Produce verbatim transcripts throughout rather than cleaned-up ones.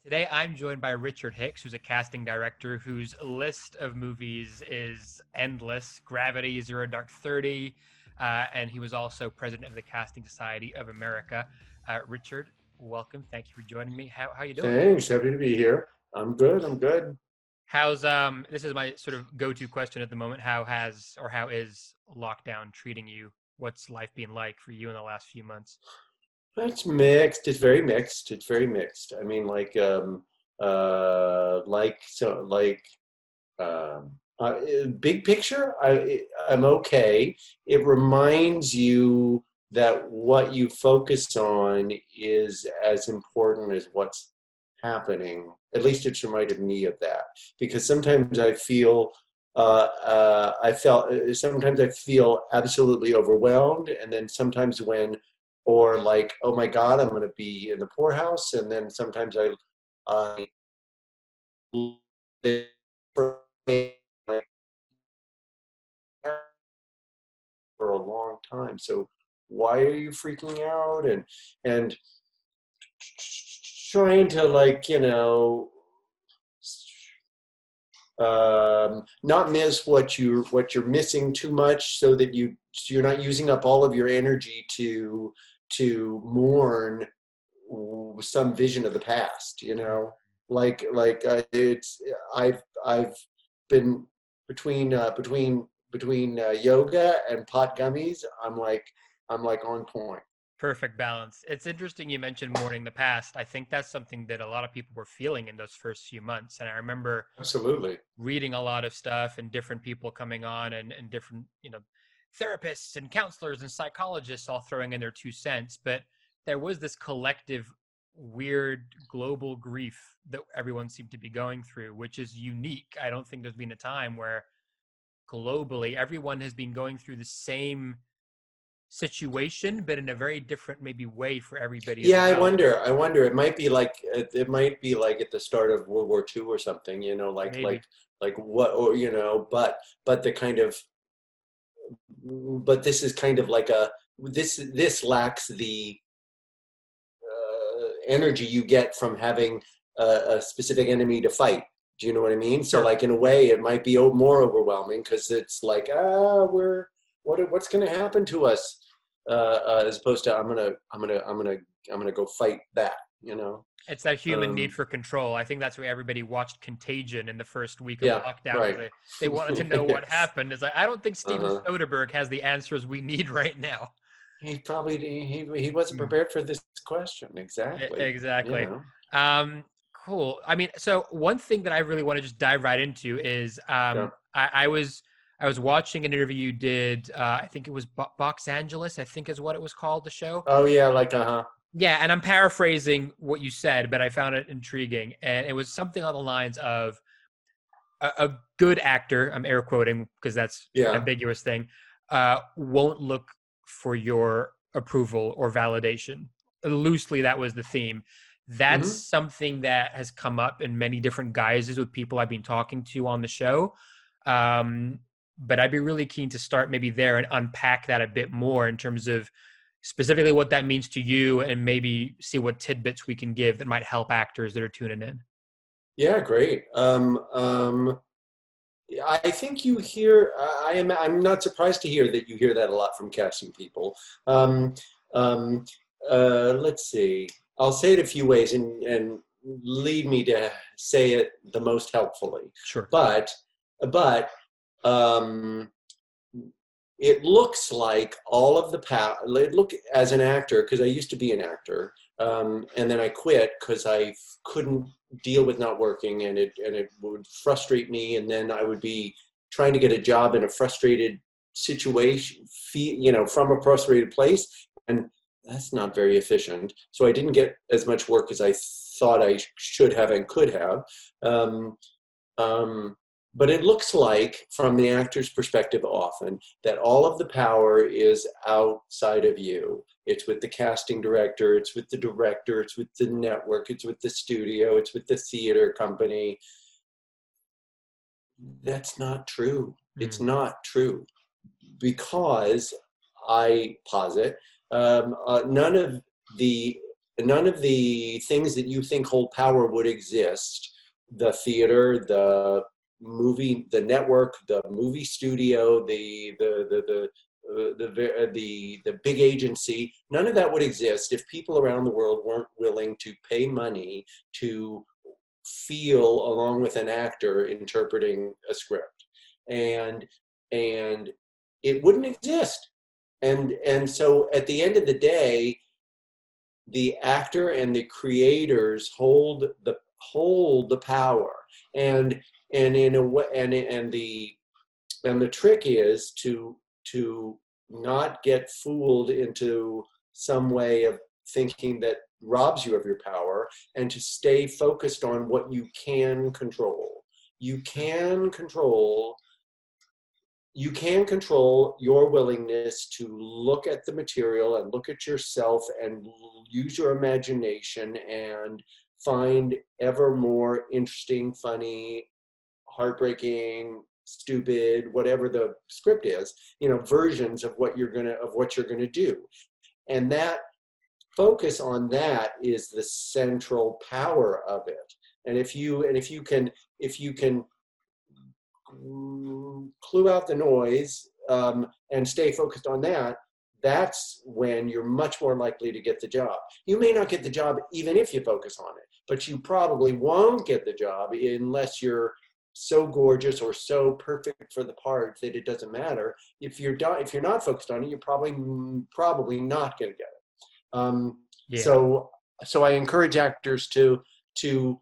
Today, I'm joined by Richard Hicks, who's a casting director whose list of movies is endless. Gravity, Zero Dark Thirty, uh, and he was also president of the Casting Society of America. Uh, Richard, welcome. Thank you for joining me. How how you doing? Thanks. Happy to be here. I'm good. I'm good. How's um? This is my sort of go-to question at the moment. How has or how is lockdown treating you? What's life been like for you in the last few months? It's mixed. It's very mixed. It's very mixed. I mean, like, um, uh, like, so, like, um, uh, big picture, I, I'm okay. It reminds you that what you focus on is as important as what's happening. At least it's reminded me of that because sometimes I feel uh, uh, I felt sometimes I feel absolutely overwhelmed, and then sometimes when or like, oh my God, I'm going to be in the poorhouse, and then sometimes I I for for a long time. So why are you freaking out? And and trying to, like, you know um, not miss what you what you're missing too much, so that you so you're not using up all of your energy to to mourn some vision of the past. You know, like like uh, it's I've I've been between uh, between between uh, yoga and pot gummies. I'm like I'm like on point. Perfect balance. It's interesting you mentioned mourning the past. I think that's something that a lot of people were feeling in those first few months. And I remember Absolutely. reading a lot of stuff and different people coming on and, and different, you know, therapists and counselors and psychologists all throwing in their two cents. But there was this collective, weird global grief that everyone seemed to be going through, which is unique. I don't think there's been a time where globally everyone has been going through the same situation, but in a very different maybe way for everybody as Yeah, I well. wonder. I wonder. It might be like it it might be like at the start of World War Two or something. You know, like Maybe. like like what or you know, but but the kind of but this is kind of like a this this lacks the uh, energy you get from having a, a specific enemy to fight. Do you know what I mean? So, Sure. like, in a way, it might be o- more overwhelming because it's like, ah, we're what what's going to happen to us, uh, uh, as opposed to I'm gonna I'm gonna I'm gonna I'm gonna go fight that. You know? It's that human need Um, for control. I think that's why everybody watched Contagion in the first week of yeah, lockdown because right. they, they wanted to know what Yes. happened. It's like, I don't think Steven Uh-huh. Soderbergh has the answers we need right now. He probably he he wasn't Mm. prepared for this question. E- Exactly. You Exactly. know? Um, cool. I mean, so one thing that I really want to just dive right into is Yeah. um, I, I was I was watching an interview you did. Uh, I think it was Bo- Box Angeles. I think is what it was called. The show. Oh yeah, like uh-huh. Yeah, and I'm paraphrasing what you said, but I found it intriguing, and it was something on the lines of a, a good actor. I'm air quoting because that's an Yeah. ambiguous thing. Uh, won't look for your approval or validation. Loosely, that was the theme. That's Hmm. something that has come up in many different guises with people I've been talking to on the show. Um, but I'd be really keen to start maybe there and unpack that a bit more in terms of specifically what that means to you and maybe see what tidbits we can give that might help actors that are tuning in. Yeah, great. Um, um, I think you hear. I am. I'm not surprised to hear that you hear that a lot from casting people. Um, um, uh, let's see. I'll say it a few ways and and lead me to say it the most helpfully. Sure. But but um, it looks like all of the power. Look, as an actor, because I used to be an actor, um, and then I quit because I couldn't deal with not working, and it and it would frustrate me, and then I would be trying to get a job in a frustrated situation, you know, from a frustrated place, and that's not very efficient. So I didn't get as much work as I thought I should have and could have. Um, um, but it looks like, from the actor's perspective often, that all of the power is outside of you. It's with the casting director, it's with the director, it's with the network, it's with the studio, it's with the theater company. That's not true. It's Mm. not true. Because I posit, um, uh, none of the none of the things that you think hold power would exist. The theater, the movie, the network, the movie studio, the the the the uh, the, the the big agency, none of that would exist if people around the world weren't willing to pay money to feel along with an actor interpreting a script, and and it wouldn't exist. And and so at the end of the day, the actor and the creators hold the hold the power, and and in a way, and and the and the trick is to to not get fooled into some way of thinking that robs you of your power, and to stay focused on what you can control. You can control you can control your willingness to look at the material and look at yourself and use your imagination and find ever more interesting, funny, heartbreaking, stupid, whatever the script is, you know, versions of what you're gonna of what you're gonna do. And that focus on that is the central power of it. And if you and if you can if you can clue out the noise um, and stay focused on that, that's when you're much more likely to get the job. You may not get the job even if you focus on it, but you probably won't get the job unless you're so gorgeous or so perfect for the part that it doesn't matter. If you're do- if you're not focused on it, you're probably probably not going to get it. Um, Yeah. So so I encourage actors to to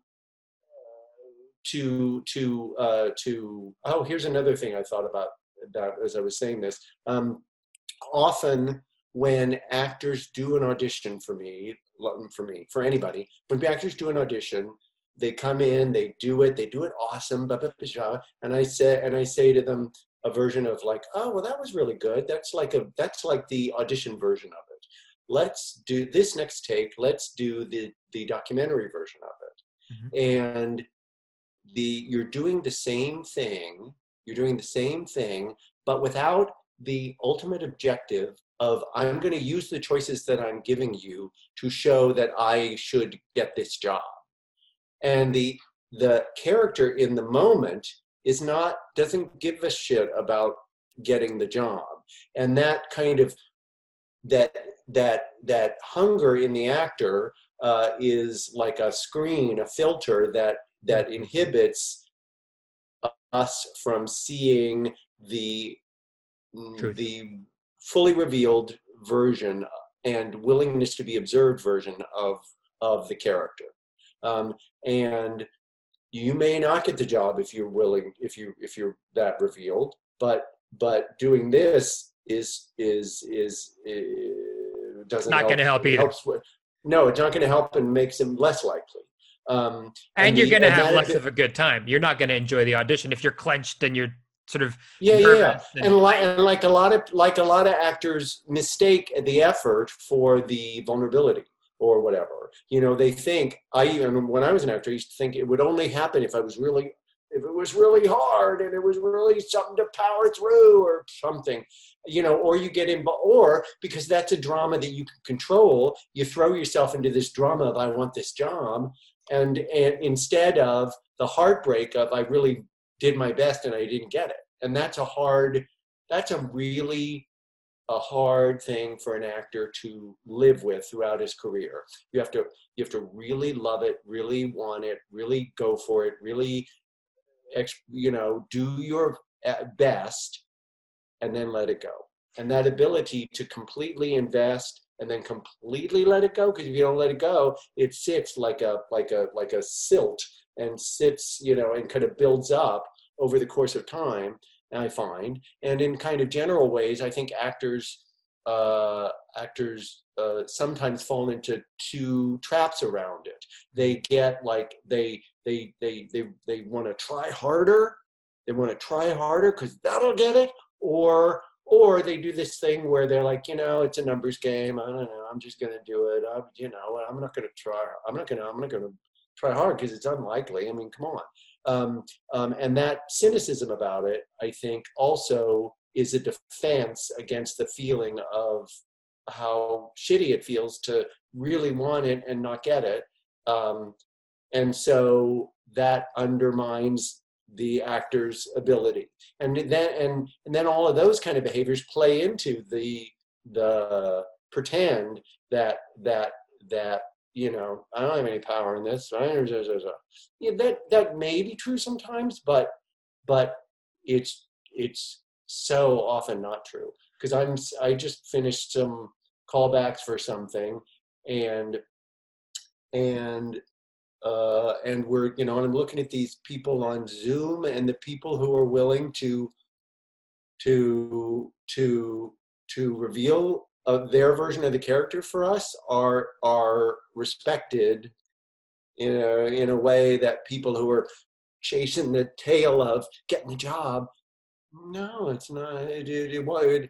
to to uh, to oh, here's another thing I thought about that as I was saying this. Um, often when actors do an audition for me, for me, for anybody, when actors do an audition, they come in, they do it, they do it awesome, blah, blah, blah, and I say and I say to them a version of like, oh, well, that was really good. That's like a that's like the audition version of it. Let's do this next take. Let's do the the documentary version of it. Mm-hmm. And the you're doing the same thing. You're doing the same thing, but without the ultimate objective of I'm going to use the choices that I'm giving you to show that I should get this job. And the the character in the moment is not doesn't give a shit about getting the job. And that kind of that that that hunger in the actor uh, is like a screen, a filter that that inhibits us from seeing the Truth. the fully revealed version and willingness to be observed version of of the character. Um, and you may not get the job if you're willing, if you if you're that revealed. But but doing this is is is, is doesn't not going to help either. Helps with, no, it's not going to help and makes him less likely. Um, and, and you're going to have less bit, of a good time. You're not going to enjoy the audition if you're clenched and you're sort of yeah yeah. And, and like and like a lot of like a lot of actors mistake the effort for the vulnerability or whatever. You know, they think I even when I was an actor, I used to think it would only happen if I was really if it was really hard and it was really something to power through or something. You know, or you get in, or because that's a drama that you can control, you throw yourself into this drama of I want this job. And, and instead of the heartbreak of I really did my best and I didn't get it. And that's a hard, that's a really a hard thing for an actor to live with throughout his career. You have to, you have to really love it, really want it, really go for it, really, you know, do your best and then let it go. And that ability to completely invest and then completely let it go, because if you don't let it go, it sits like a like a like a silt and sits, you know, and kind of builds up over the course of time. I find, and in kind of general ways, I think actors uh, actors uh, sometimes fall into two traps around it. They get like they they they they they want to try harder. They want to try harder because that'll get it, or. Or they do this thing where they're like, you know, it's a numbers game. I don't know. I'm just going to do it. I, you know, I'm not going to try. I'm not going to, I'm not going to try hard because it's unlikely. I mean, come on. Um, um, and that cynicism about it, I think also is a defense against the feeling of how shitty it feels to really want it and not get it. Um, and so that undermines the actor's ability. And then and and then all of those kind of behaviors play into the the pretend that that that you know, I don't have any power in this. Yeah, that that may be true sometimes, but but it's it's so often not true. Because I'm I just finished some callbacks for something, and and uh, and we're you know, and I'm looking at these people on Zoom, and the people who are willing to to to to reveal uh, their version of the character for us are are respected in a in a way that people who are chasing the tail of getting the job, no, it's not. It it, it, it,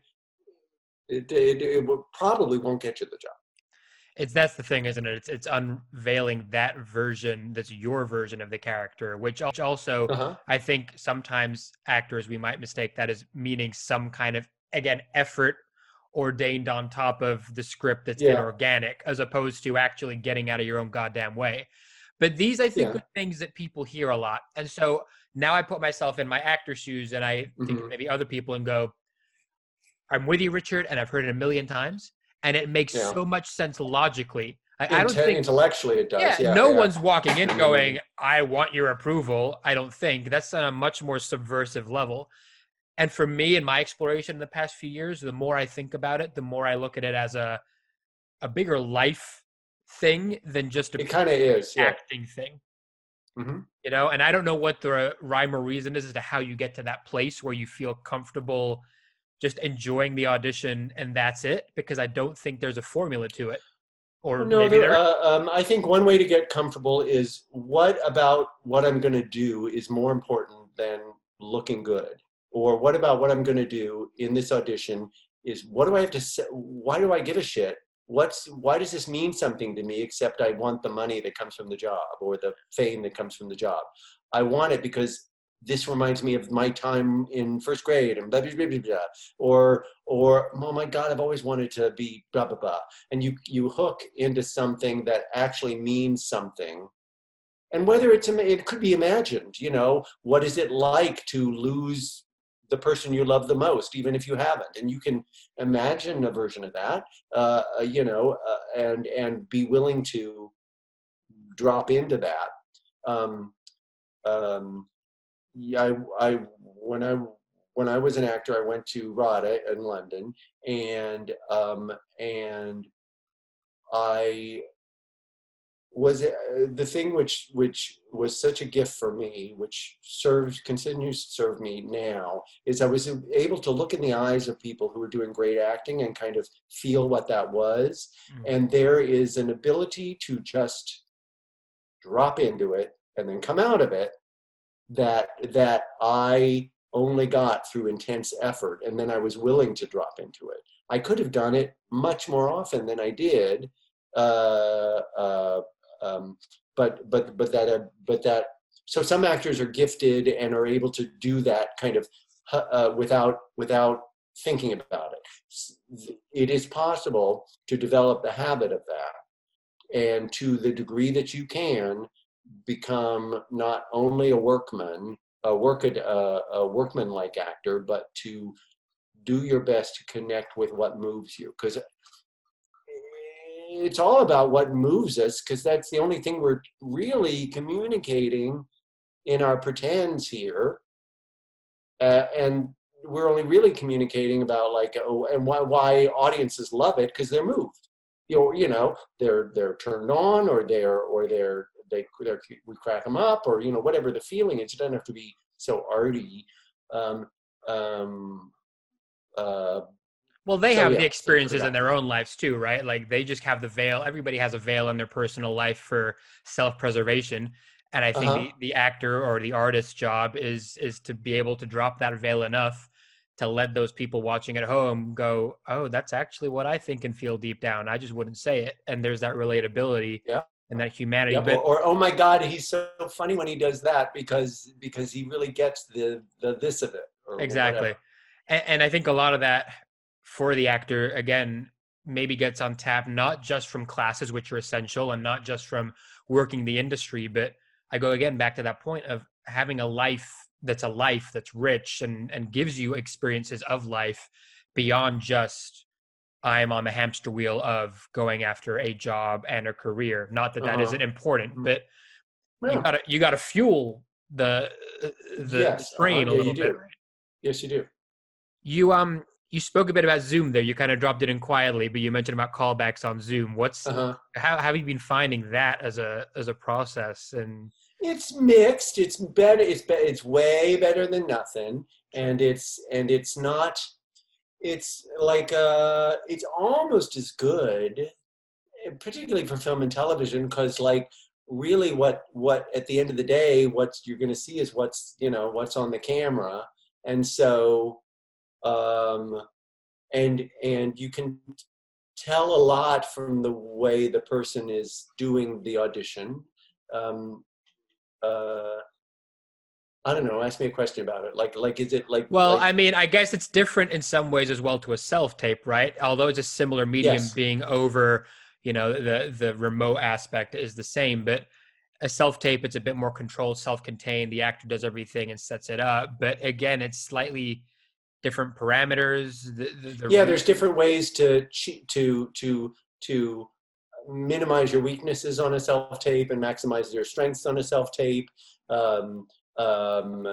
it, it, it probably won't get you the job. It's that's the thing, isn't it? It's it's unveiling that version that's your version of the character, which also Uh-huh. I think sometimes actors, we might mistake that as meaning some kind of, again, effort ordained on top of the script that's Yeah. inorganic, as opposed to actually getting out of your own goddamn way. But these, I think, Yeah. are things that people hear a lot. And so now I put myself in my actor shoes, and I think Mhm. maybe other people, and go, I'm with you, Richard, and I've heard it a million times, and it makes Yeah. so much sense logically. I, I don't Inte- think intellectually it does. yeah, Yeah, no yeah. one's walking in going, I want your approval. I don't think. That's on a much more subversive level. And for me, in my exploration in the past few years, the more I think about it, the more I look at it as a a bigger life thing than just a It kind of is. Yeah. acting thing. Mm-hmm. You know, and I don't know what the rhyme or reason is as to how you get to that place where you feel comfortable just enjoying the audition and that's it, because I don't think there's a formula to it. Or No, maybe there, there uh, um, I think one way to get comfortable is, what about what I'm going to do is more important than looking good? Or what about what I'm going to do in this audition is, what do I have to say? Why do I give a shit? What's, why does this mean something to me, except I want the money that comes from the job or the fame that comes from the job? I want it because this reminds me of my time in first grade, and blah, blah, blah, blah, blah. Or, or, oh my God, I've always wanted to be blah, blah, blah. And you, you hook into something that actually means something. And whether it's, it could be imagined, you know, what is it like to lose the person you love the most, even if you haven't? And you can imagine a version of that, uh, you know, uh, and, and be willing to drop into that. Um, um, Yeah, I, I when I when I was an actor, I went to RADA in London, and um, and I was uh, the thing which which was such a gift for me, which serves continues to serve me now, is I was able to look in the eyes of people who were doing great acting and kind of feel what that was, Mm. and there is an ability to just drop into it and then come out of it that that I only got through intense effort, and then I was willing to drop into it. I could have done it much more often than I did, uh, uh, um, but but but that uh, but that. So some actors are gifted and are able to do that kind of uh, without without thinking about it. It is possible to develop the habit of that, and to the degree that you can, become not only a workman, a work a, a workman-like actor, but to do your best to connect with what moves you, because it's all about what moves us, because that's the only thing we're really communicating in our pretends here, uh, and we're only really communicating about, like, oh, and why why audiences love it, because they're moved. You know, you know, they're they're turned on, or they're or they're they we crack them up, or, you know, whatever the feeling is. It doesn't have to be so arty. Um, um, uh, Well, they so have yeah, the so experiences in their own lives too, right? Like they just have the veil. Everybody has a veil in their personal life for self-preservation. And I think uh-huh. the, the actor or the artist's job is is to be able to drop that veil enough to let those people watching at home go, oh, that's actually what I think and feel deep down. I just wouldn't say it. And there's that relatability Yeah. and that humanity. Yep. But Or, or, oh my God, he's so funny when he does that, because because he really gets the the this of it. Or exactly. whatever. And, and I think a lot of that for the actor, again, maybe gets on tap, not just from classes, which are essential, and not just from working the industry, but I go again back to that point of having a life that's a life that's rich and, and gives you experiences of life beyond just I'm on the hamster wheel of going after a job and a career. Not that that Uh-huh. isn't important, but Yeah. you gotta you gotta fuel the the, Yes, the train uh-huh. a Yeah, little you bit. do. Yes, you do. You um you spoke a bit about Zoom there. You kind of dropped it in quietly, but you mentioned about callbacks on Zoom. What's Uh-huh. how, how have you been finding that as a as a process? And It's mixed. It's better. It's be, it's way better than nothing, and it's and it's not. It's like uh, it's almost as good, particularly for film and television, because like really, what what at the end of the day, what you're going to see is what's you know what's on the camera, and so um, and and you can tell a lot from the way the person is doing the audition. Um, uh, I don't know. Ask me a question about it. Like, like, is it like, well, like, I mean, I guess it's different in some ways as well to a self tape, right? Although it's a similar medium, yes, being over, you know, the the remote aspect is the same, but a self tape, it's a bit more controlled, self contained. The actor does everything and sets it up, but again, it's slightly different parameters. The, the, the yeah. re- There's different ways to cheat, to to to minimize your weaknesses on a self tape and maximize your strengths on a self tape. Um, um,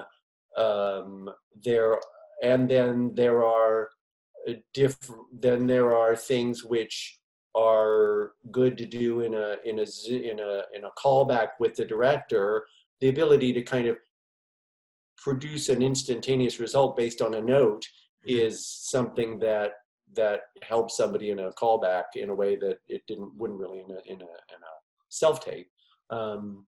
um, there, and then there are different. Then there are things which are good to do in a in a in a in a callback with the director. The ability to kind of produce an instantaneous result based on a note is something that that helps somebody in a callback in a way that it didn't wouldn't really in a in a, in a self tape. Um,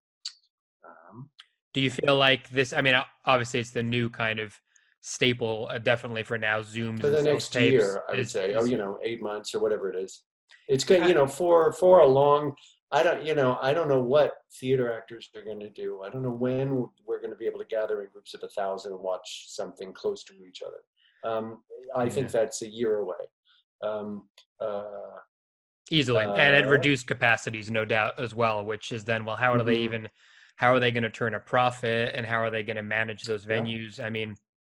um, Do you feel like this? I mean, obviously, it's the new kind of staple, uh, definitely for now. Zooms for and the self next tapes year, I would is, say, or is you know, eight months or whatever it is. It's good, you know, for for a long. I don't, you know, I don't know what theater actors are going to do. I don't know when we're going to be able to gather in groups of a thousand and watch something close to each other. Um, I yeah. think that's a year away. Um, uh, Easily, and at uh, reduced capacities, no doubt, as well. Which is then, well, how are they mhm, even? How are they going to turn a profit, and how are they going to manage those yeah, venues? I mean,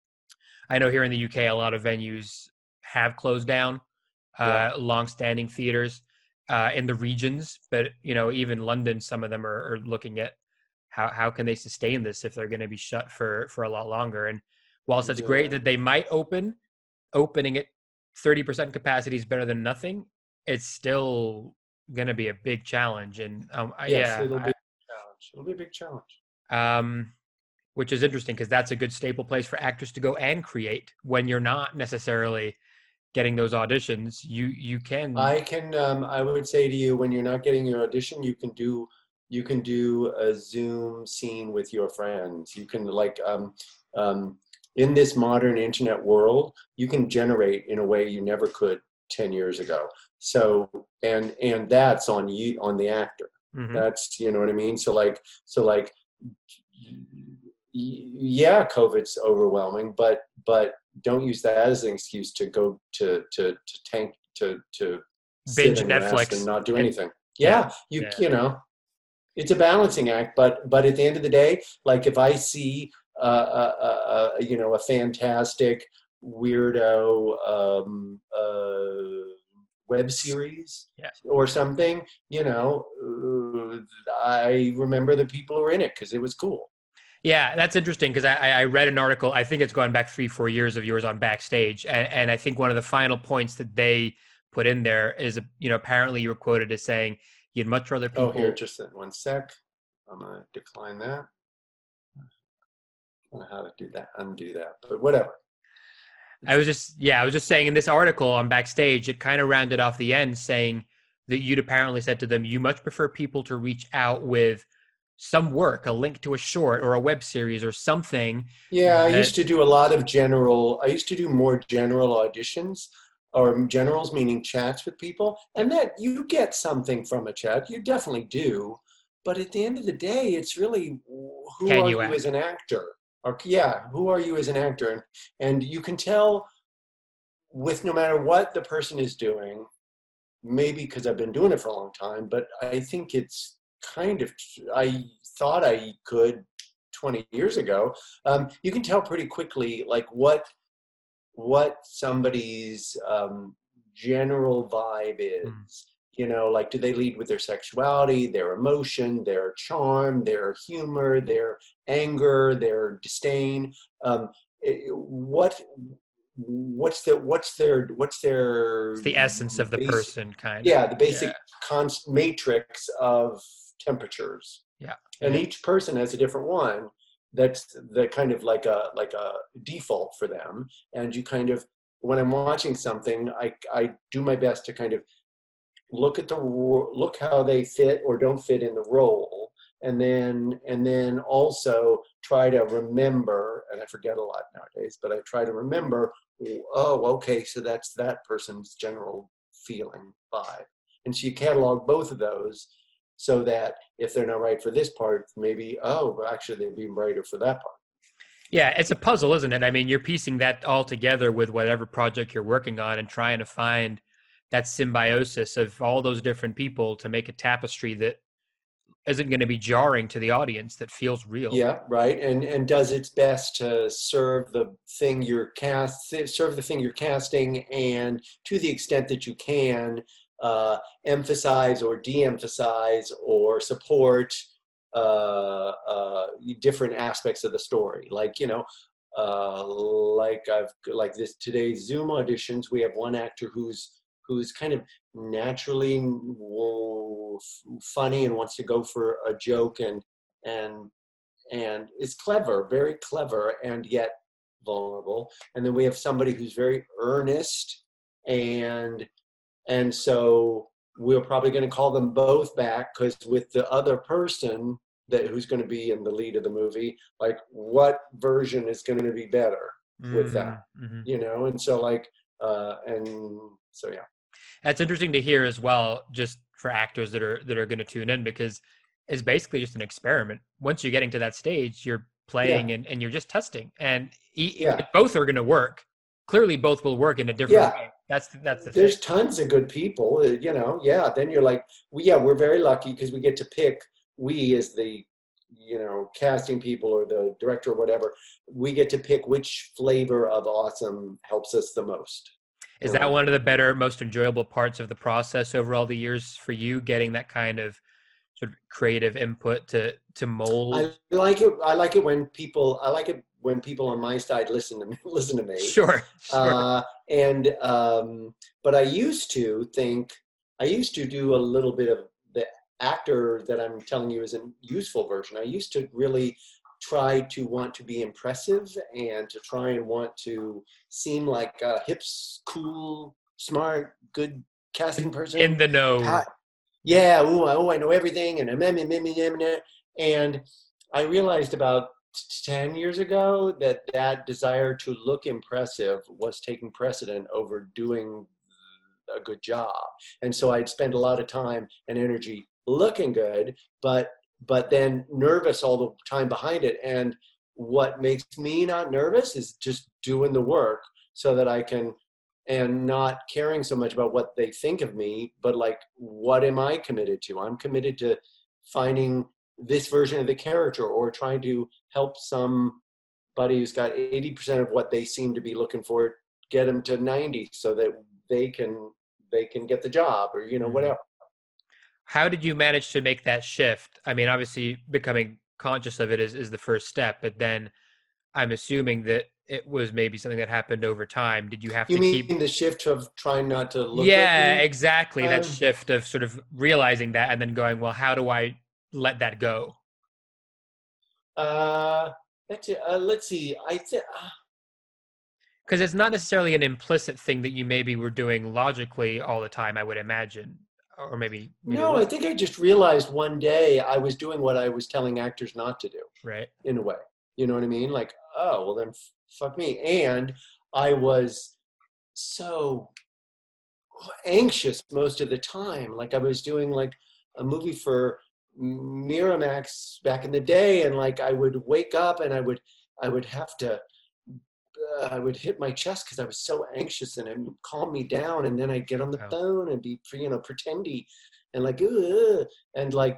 I know here in the U K, a lot of venues have closed down, yeah, uh, long-standing theaters uh, in the regions, but you know, even London, some of them are, are looking at how how can they sustain this if they're going to be shut for for a lot longer. And whilst it's great yeah. that they might open, opening at thirty percent capacity is better than nothing. It's still going to be a big challenge, and um, Yes, yeah, it'll be a challenge. It'll be a big challenge. I, um, which is interesting because that's a good staple place for actors to go and create when you're not necessarily getting those auditions. You you can. I can. Um, I would say to you, when you're not getting your audition, you can do. You can do a Zoom scene with your friends. You can like um, um, in this modern internet world, you can generate in a way you never could ten years ago. So and and that's on you on the actor. Mhm. That's you know what I mean. So like so like yeah, COVID's overwhelming, but but don't use that as an excuse to go to to to tank to to sit Binge and rest and Netflix. not do And anything. yeah, Yeah, you yeah. you know, it's a balancing act, but but at the end of the day, like if I see uh, a, a, a you know a fantastic weirdo um, uh, web series Yeah. or something, you know, uh, I remember the people who were in it because it was cool. Yeah, that's interesting because I, I read an article. I think it's gone back three, four years of yours on Backstage, and, and I think one of the final points that they put in there is, you know, apparently you were quoted as saying you'd much rather Oh, here, people. just one sec. I'm gonna decline that. I don't know how to do that, undo that, but whatever. I was just, yeah, I was just saying in this article on Backstage, it kind of rounded off the end saying that you'd apparently said to them, you much prefer people to reach out with some work, a link to a short or a web series or something. Yeah, I That, used to do a lot of general, I used to do more general auditions or generals, meaning chats with people. And that you get something from a chat, you definitely do. But at the end of the day, it's really who can are you you act? as an actor? Or yeah, who are you as an actor? And, and you can tell with no matter what the person is doing, maybe because I've been doing it for a long time, but I think it's kind of, I thought I could twenty years ago. Um, you can tell pretty quickly, like what, what somebody's um, general vibe is. Mm. You know, like, do they lead with their sexuality, their emotion, their charm, their humor, their anger, their disdain? Um, what, what's their, what's their, what's their? It's the essence of the basic, person, kind yeah, of. the basic yeah. Const matrix of temperatures. Yeah. And yeah. each person has a different one. That's the kind of like a like a default for them. And you kind of, when I'm watching something, I I do my best to kind of look at the look how they fit or don't fit in the role, and then and then also try to remember. And I forget a lot nowadays, but I try to remember. Oh, okay, so that's that person's general feeling vibe, and so you catalog both of those, so that if they're not right for this part, maybe, oh, actually they'd be righter for that part. Yeah, it's a puzzle, isn't it? I mean, you're piecing that all together with whatever project you're working on and trying to find that symbiosis of all those different people to make a tapestry that isn't going to be jarring to the audience, that feels real. Yeah, right. And and does its best to serve the thing you're cast, serve the thing you're casting, and to the extent that you can, uh, emphasize or de-emphasize or support uh, uh, different aspects of the story. Like, you know, uh, like I've like this today's Zoom auditions, we have one actor who's who's kind of naturally funny and wants to go for a joke, and and and is clever, very clever, and yet vulnerable. And then we have somebody who's very earnest, and and so we're probably going to call them both back, because with the other person that who's going to be in the lead of the movie, like what version is going to be better mm-hmm. with that, mm-hmm. you know? And so like, uh, and so, yeah. That's interesting to hear as well, just for actors that are, that are going to tune in, because it's basically just an experiment. Once you're getting to that stage, you're playing yeah. and, and you're just testing, and e- yeah. both are going to work. Clearly both will work in a different yeah. way. That's that's the There's thing. Tons of good people, you know. Yeah, then you're like, well, yeah, we're very lucky because we get to pick. We as the, you know, casting people or the director or whatever, we get to pick which flavor of awesome helps us the most. Is that one of the better, most enjoyable parts of the process over all the years for you, getting that kind of sort of creative input to to mold? I like it. I like it when people. I like it when people on my side listen to me. Listen to me. Sure. sure. Uh, and um, but I used to think. I used to do a little bit of the actor that I'm telling you is a useful version. I used to really try to want to be impressive and to try and want to seem like a hip, cool, smart, good casting person. In the know. I, yeah, ooh, oh, I know everything, and and I realized about ten years ago that that desire to look impressive was taking precedent over doing a good job. And so I'd spend a lot of time and energy looking good, but but then nervous all the time behind it. And what makes me not nervous is just doing the work so that I can, and not caring so much about what they think of me, but like, what am I committed to? I'm committed to finding this version of the character, or trying to help somebody who's got eighty percent of what they seem to be looking for, get them to ninety so that they can, they can get the job, or, you know, whatever. How did you manage to make that shift? I mean, obviously becoming conscious of it is, is the first step, but then I'm assuming that it was maybe something that happened over time. Did you have you to mean keep the shift of trying not to look yeah at me? exactly um, that shift of sort of realizing that and then going, well, how do I let that go? Uh, let's, uh, let's see. I th- uh, Because it's not necessarily an implicit thing that you maybe were doing logically all the time, I would imagine. Or maybe, maybe no, I think I just realized one day I was doing what I was telling actors not to do. Right. In a way. You know what I mean? Like, oh, well then f- fuck me. And I was so anxious most of the time. Like I was doing like a movie for Miramax back in the day, and like I would wake up and I would I would have to uh, I would hit my chest because I was so anxious, and it would calm me down. And then I'd get on the Oh. phone and be, you know, pretendy and like, Ugh, and like,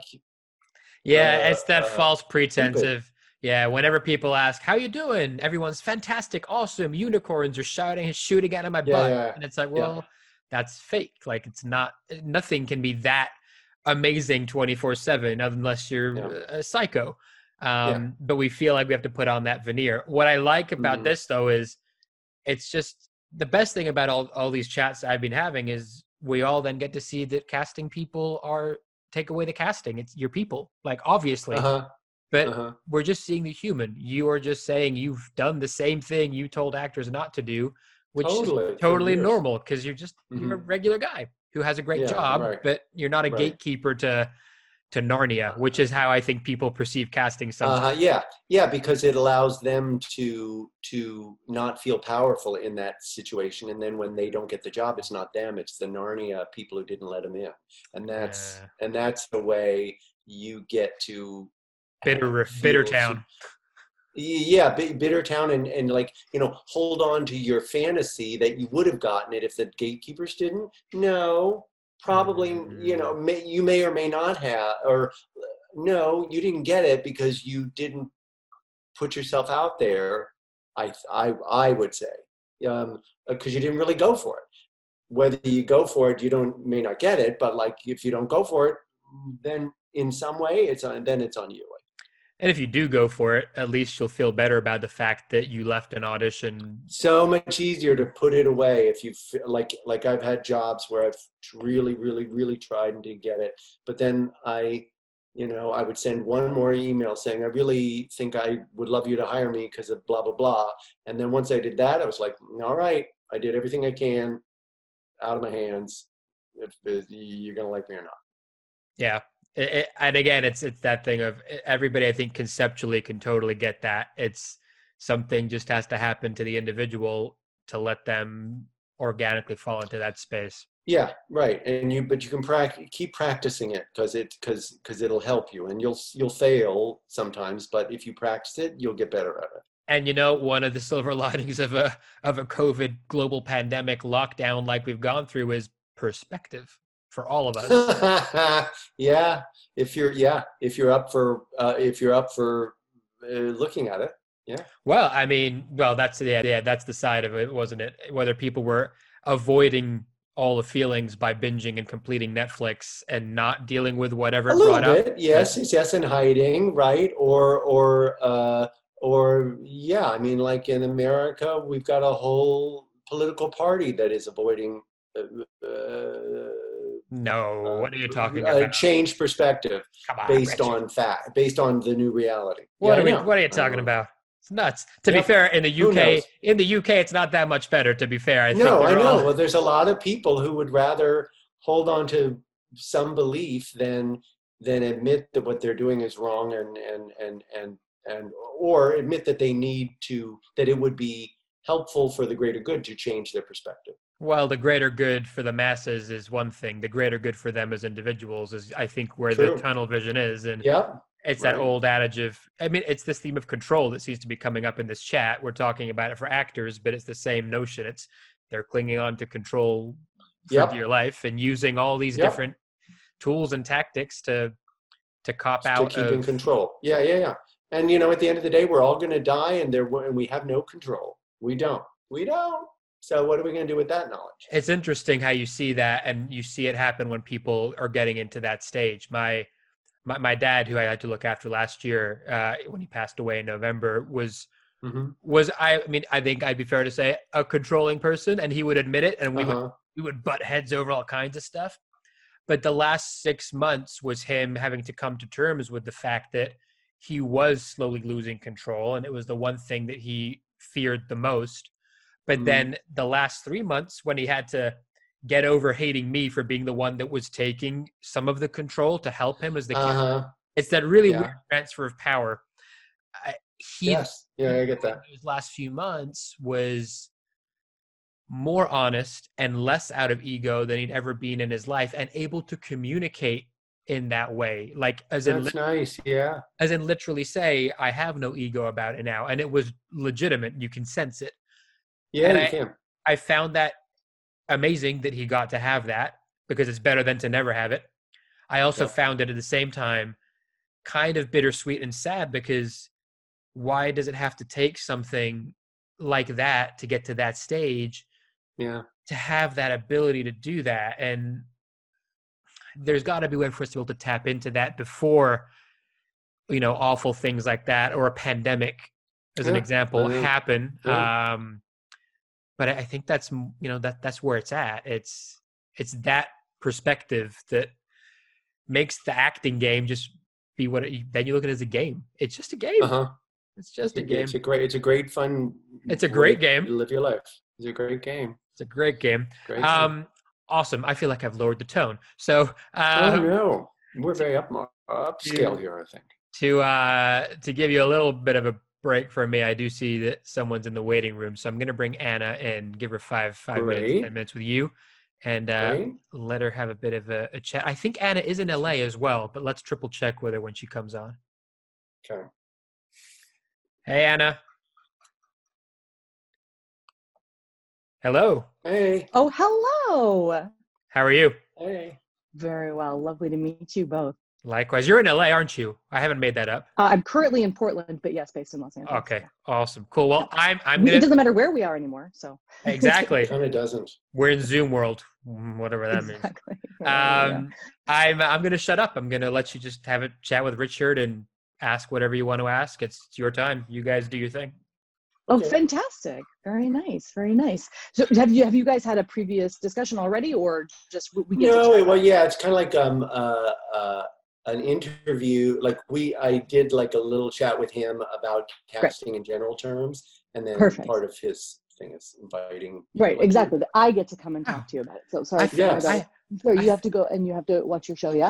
Yeah, uh, it's that uh, false pretense stupid. of, yeah, whenever people ask, how you doing? Everyone's fantastic, awesome, unicorns are shouting and shooting out of my Yeah, butt. yeah, And it's like, yeah. well, that's fake. Like, it's not, nothing can be that amazing twenty-four seven unless you're Yeah. a psycho. Um, Yeah. But we feel like we have to put on that veneer. What I like about Mhm. this, though, is it's just the best thing about all, all these chats I've been having is we all then get to see that casting people are, take away the casting. It's your people, like, obviously. Uh-huh. But Uh-huh. we're just seeing the human. You are just saying you've done the same thing you told actors not to do, which Totally, is for totally years. normal because you're just you're a Mhm. regular guy who has a great Yeah, job, right. but you're not a Right. gatekeeper to to Narnia, which is how I think people perceive casting sometimes. Uh-huh. Yeah, yeah, because it allows them to to not feel powerful in that situation, and then when they don't get the job, it's not them; it's the Narnia people who didn't let them in, and that's Yeah. and that's the way you get to Bitter feel Bitter su- Town. Yeah, Bit- bitter town, and and like, you know, hold on to your fantasy that you would have gotten it if the gatekeepers didn't. No, probably, you know, may, you may or may not have, or no, you didn't get it because you didn't put yourself out there. I I I would say, um, because you didn't really go for it. Whether you go for it, you don't may not get it, but like if you don't go for it, then in some way it's on. Then it's on you. And if you do go for it, at least you'll feel better about the fact that you left an audition. So much easier to put it away if you feel like like I've had jobs where I've really, really, really tried and didn't get it, but then I, you know, I would send one more email saying I really think I would love you to hire me because of blah blah blah, and then once I did that, I was like, all right, I did everything I can, out of my hands. If, if you're gonna like me or not. Yeah. It, it, and again, it's it's that thing of everybody, I think, conceptually can totally get that. It's something just has to happen to the individual to let them organically fall into that space. Yeah, right. And you, but you can practice, keep practicing it because it, because because it'll help you, and you'll you'll fail sometimes, but if you practice it, you'll get better at it. And you know, one of the silver linings of a of a COVID global pandemic lockdown like we've gone through is perspective for all of us. Yeah, if you're yeah, if you're up for uh, if you're up for uh, looking at it, yeah. Well, I mean, well, that's yeah, yeah, that's the side of it, wasn't it? Whether people were avoiding all the feelings by binging and completing Netflix and not dealing with whatever A it little brought up. bit, yes, yes, yes, and hiding, right? Or or uh, or yeah, I mean, like in America, we've got a whole political party that is avoiding. Uh, uh, No, what are you talking uh, about? Change perspective Come on, based Rich. on fact, based on the new reality. What Yeah, are we? I know, What are you I talking know. about? It's nuts. To Yep. be fair, in the Who U K, knows? in the U K, it's not that much better. To be fair, I think No, I they're know. all- Well, there's a lot of people who would rather hold on to some belief than than admit that what they're doing is wrong, and and and and and or admit that they need to, that it would be helpful for the greater good to change their perspective. Well, the greater good for the masses is one thing. The greater good for them as individuals is, I think, where True. the tunnel vision is. And Yeah. it's that right. old adage of, I mean, it's this theme of control that seems to be coming up in this chat. We're talking about it for actors, but it's the same notion. It's they're clinging on to control for Yep. dear life and using all these Yep. different tools and tactics to to cop To out keep in of, control. Yeah, yeah, yeah. And you know, at the end of the day, we're all going to die, and there and we have no control. We don't. We don't. So what are we going to do with that knowledge? It's interesting how you see that, and you see it happen when people are getting into that stage. My my, my dad, who I had to look after last year, uh, when he passed away in November, was Mm-hmm. was I, I mean, I think I'd be fair to say a controlling person, and he would admit it, and we Uh-huh. would we would butt heads over all kinds of stuff. But the last six months was him having to come to terms with the fact that he was slowly losing control, and it was the one thing that he feared the most. But Mhm. then the last three months, when he had to get over hating me for being the one that was taking some of the control to help him as the kid, Uh-huh. it's that really Yeah. weird transfer of power. I, he, Yes. Yeah, I get that. His last few months was more honest and less out of ego than he'd ever been in his life, and able to communicate in that way, like as in That's nice. Yeah. as in literally say, I have no ego about it now, and it was legitimate. You can sense it. Yeah, and you I, can. I found that amazing that he got to have that because it's better than to never have it. I also Yep. found it at the same time kind of bittersweet and sad because why does it have to take something like that to get to that stage? Yeah. To have that ability to do that. And there's got to be a way for us to be able to tap into that before, you know, awful things like that or a pandemic, as an Yeah, example, I know. happen. Yeah. Um, but I think that's, you know, that that's where it's at. It's, it's that perspective that makes the acting game just be what it, then you look at it as a game. It's just a game. Uh-huh. It's just It's a a, game. it's a great, it's a great fun It's a way great game. to live your life. It's a great game. It's a great game. Great game. Um, awesome. I feel like I've lowered the tone. So, oh um, no, we're very up upscale here, I think. To uh, to give you a little bit of a break for me, I do see that someone's in the waiting room, so I'm going to bring Anna and give her five five Great. minutes, ten minutes with you, and uh, Great. let her have a bit of a, a chat. I think Anna is in L A as well, but let's triple check with her when she comes on. Okay. Hey, Anna. Hello. Hey. Oh, hello. How are you? Hey. Very well. Lovely to meet you both. Likewise. You're in L A, aren't you? I haven't made that up. Uh, I'm currently in Portland, but yes, based in Los Angeles. Okay. Awesome. Cool. Well, I'm I'm It gonna doesn't matter where we are anymore. So exactly. Kind of doesn't. We're in Zoom world, whatever that means. exactly. Yeah. Um, I'm I'm gonna shut up. I'm gonna let you just have a chat with Richard and ask whatever you want to ask. It's, it's your time. You guys do your thing. Oh, Okay. fantastic! Very nice. Very nice. So, have you have you guys had a previous discussion already, or just we, we get to No, chat well, about it? yeah, it's kind of like um uh uh an interview. Like we, I did like a little chat with him about casting in general terms, and then Perfect. part of his thing is inviting. Right. people Exactly. I get to come and Oh. talk to you about it. So sorry. I, for- Yes. I, I, sorry, I- you have to go and you have to watch your show. Yeah.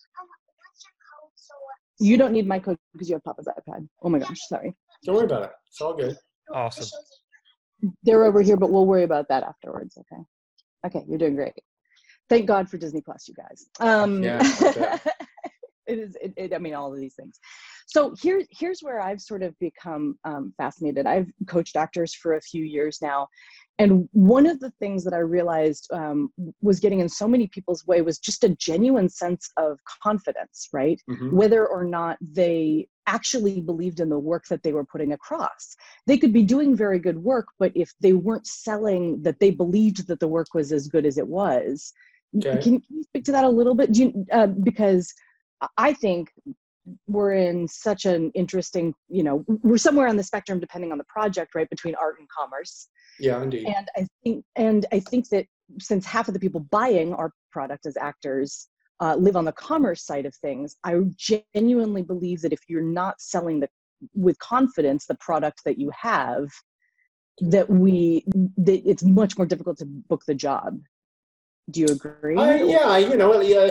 You don't need my code because you have Papa's iPad. Oh my gosh. Sorry. Don't worry about it. It's all good. awesome. They're over here, but we'll worry about that afterwards. Okay. Okay, you're doing great. Thank God for Disney Plus, you guys. Um, Yeah, I bet. it is. It, it, I mean, all of these things. So here's here's where I've sort of become um, fascinated. I've coached actors for a few years now, and one of the things that I realized um, was getting in so many people's way was just a genuine sense of confidence, right? Mhm. Whether or not they actually believed in the work that they were putting across. They could be doing very good work, but if they weren't selling that they believed that the work was as good as it was, Okay. can, can you speak to that a little bit? Do you, uh, because I think we're in such an interesting, you know, we're somewhere on the spectrum, depending on the project, right, between art and commerce. Yeah, indeed. And I think, and I think that since half of the people buying our product as actors uh, live on the commerce side of things, I genuinely believe that if you're not selling the with confidence the product that you have, that we that it's much more difficult to book the job. Do you agree? Uh, yeah, you know, yeah,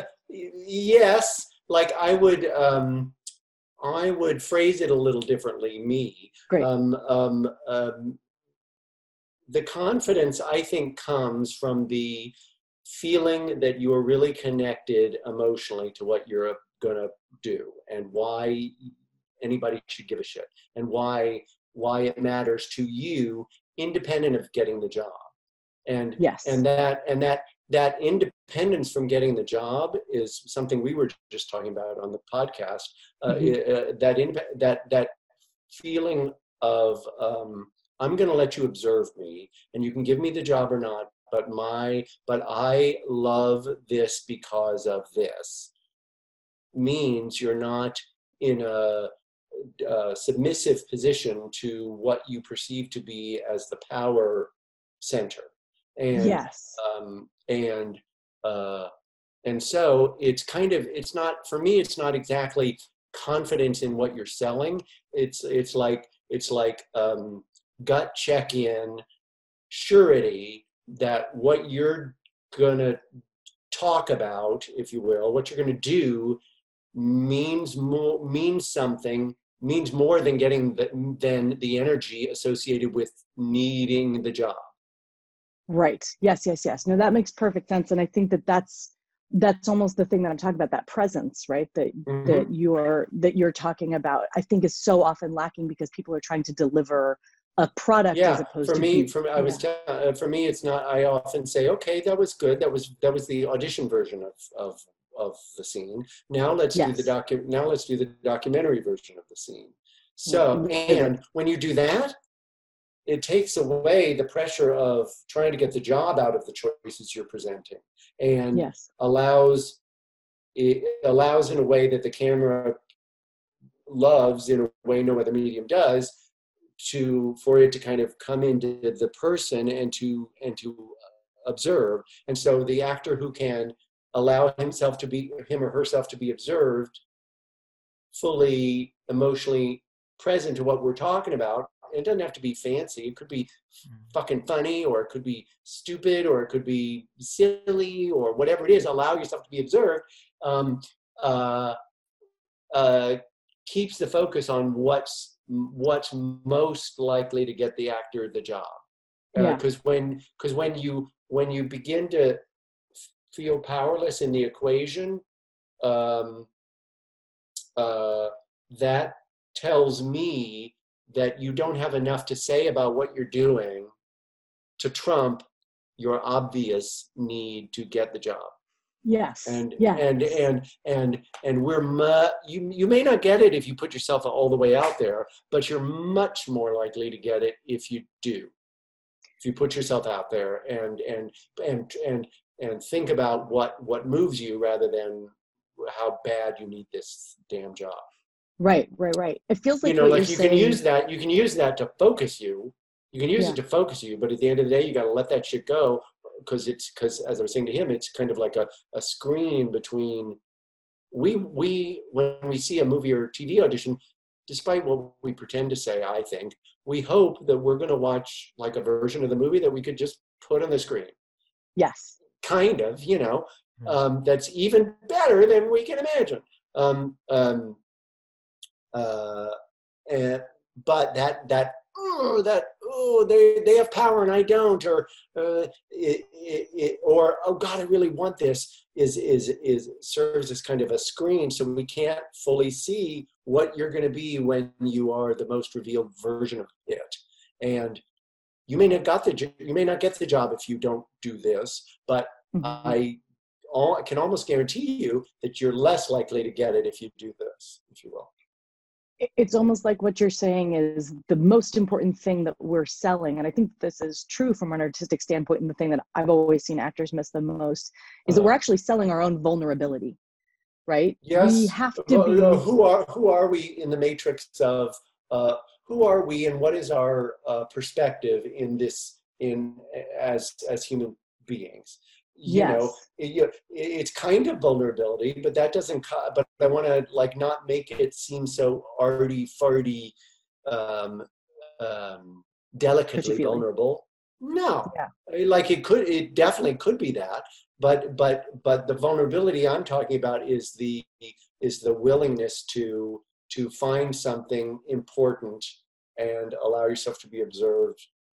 yes. Like I would, um, I would phrase it a little differently. Me, Great. um, um, um, the confidence I think comes from the feeling that you are really connected emotionally to what you're gonna do and why anybody should give a shit and why why it matters to you, independent of getting the job. And Yes. and that and that that independence from getting the job is something we were just talking about on the podcast. Uh, Mhm. uh, that indep- that that feeling of um, I'm going to let you observe me, and you can give me the job or not. But my but I love this because of this means you're not in a, a submissive position to what you perceive to be as the power center. And Yes. um, and uh, and so it's kind of it's not for me. It's not exactly confidence in what you're selling. It's it's like it's like um, gut check in, surety that what you're gonna talk about, if you will, what you're gonna do means more means something means more than getting the, than the energy associated with needing the job. Right. Yes, yes, yes. No, that makes perfect sense. And I think that that's, that's almost the thing that I'm talking about, that presence, right? That, Mhm. that you're, that you're talking about, I think is so often lacking because people are trying to deliver a product Yeah, as opposed for to me, be, for I yeah. was tell- uh, for me, it's not. I often say, okay, that was good. That was that was the audition version of of of the scene. Now let's do the Yes. docu. Now let's do the documentary version of the scene. Right. So, and when you do that, it takes away the pressure of trying to get the job out of the choices you're presenting, and Yes. allows it allows in a way that the camera loves, in a way no other medium does, to for it to kind of come into the person and to and to observe. And so the actor who can allow himself to be him or herself to be observed, fully emotionally present to what we're talking about. It doesn't have to be fancy. It could be fucking funny, or it could be stupid, or it could be silly, or whatever it is. Allow yourself to be observed. Um, uh, uh, keeps the focus on what's what's most likely to get the actor the job. Because uh, yeah. when because when you when you begin to feel powerless in the equation, um, uh, that tells me that you don't have enough to say about what you're doing to trump your obvious need to get the job. Yes. And yes. and and and and we're mu- you you may not get it if you put yourself all the way out there, but you're much more likely to get it if you do. If you put yourself out there and and and and and think about what what moves you rather than how bad you need this damn job. Right, right, right. It feels like you know, what like you're you saying... can use that. You can use that to focus you. You can use yeah. it to focus you, but at the end of the day, you got to let that shit go. Because it's because, as I was saying to him, it's kind of like a, a screen between we we when we see a movie or T V audition, despite what we pretend to say, I think we hope that we're going to watch like a version of the movie that we could just put on the screen. Yes, kind of, you know, um, that's even better than we can imagine. Um, um, uh, and but that that oh that oh they they have power and I don't, or uh, it, it, it, or oh God, I really want this, is is is serves as kind of a screen, so we can't fully see what you're going to be when you are the most revealed version of it. And you may not got the you may not get the job if you don't do this, but mm-hmm. I all I can almost guarantee you that you're less likely to get it if you do this, if you will. It's almost like what you're saying is the most important thing that we're selling. And I think this is true from an artistic standpoint. And the thing that I've always seen actors miss the most is uh, that we're actually selling our own vulnerability, right? Yes. We have to well, be. You know, who are who are we in the matrix of uh, who are we and what is our uh, perspective in this in as as human beings? You yes. know, it, it's kind of vulnerability, but that doesn't, but I want to like not make it seem so arty farty, um, um, delicately vulnerable. No, yeah. like it could, it definitely could be that, but, but, but the vulnerability I'm talking about is the, is the willingness to, to find something important and allow yourself to be observed,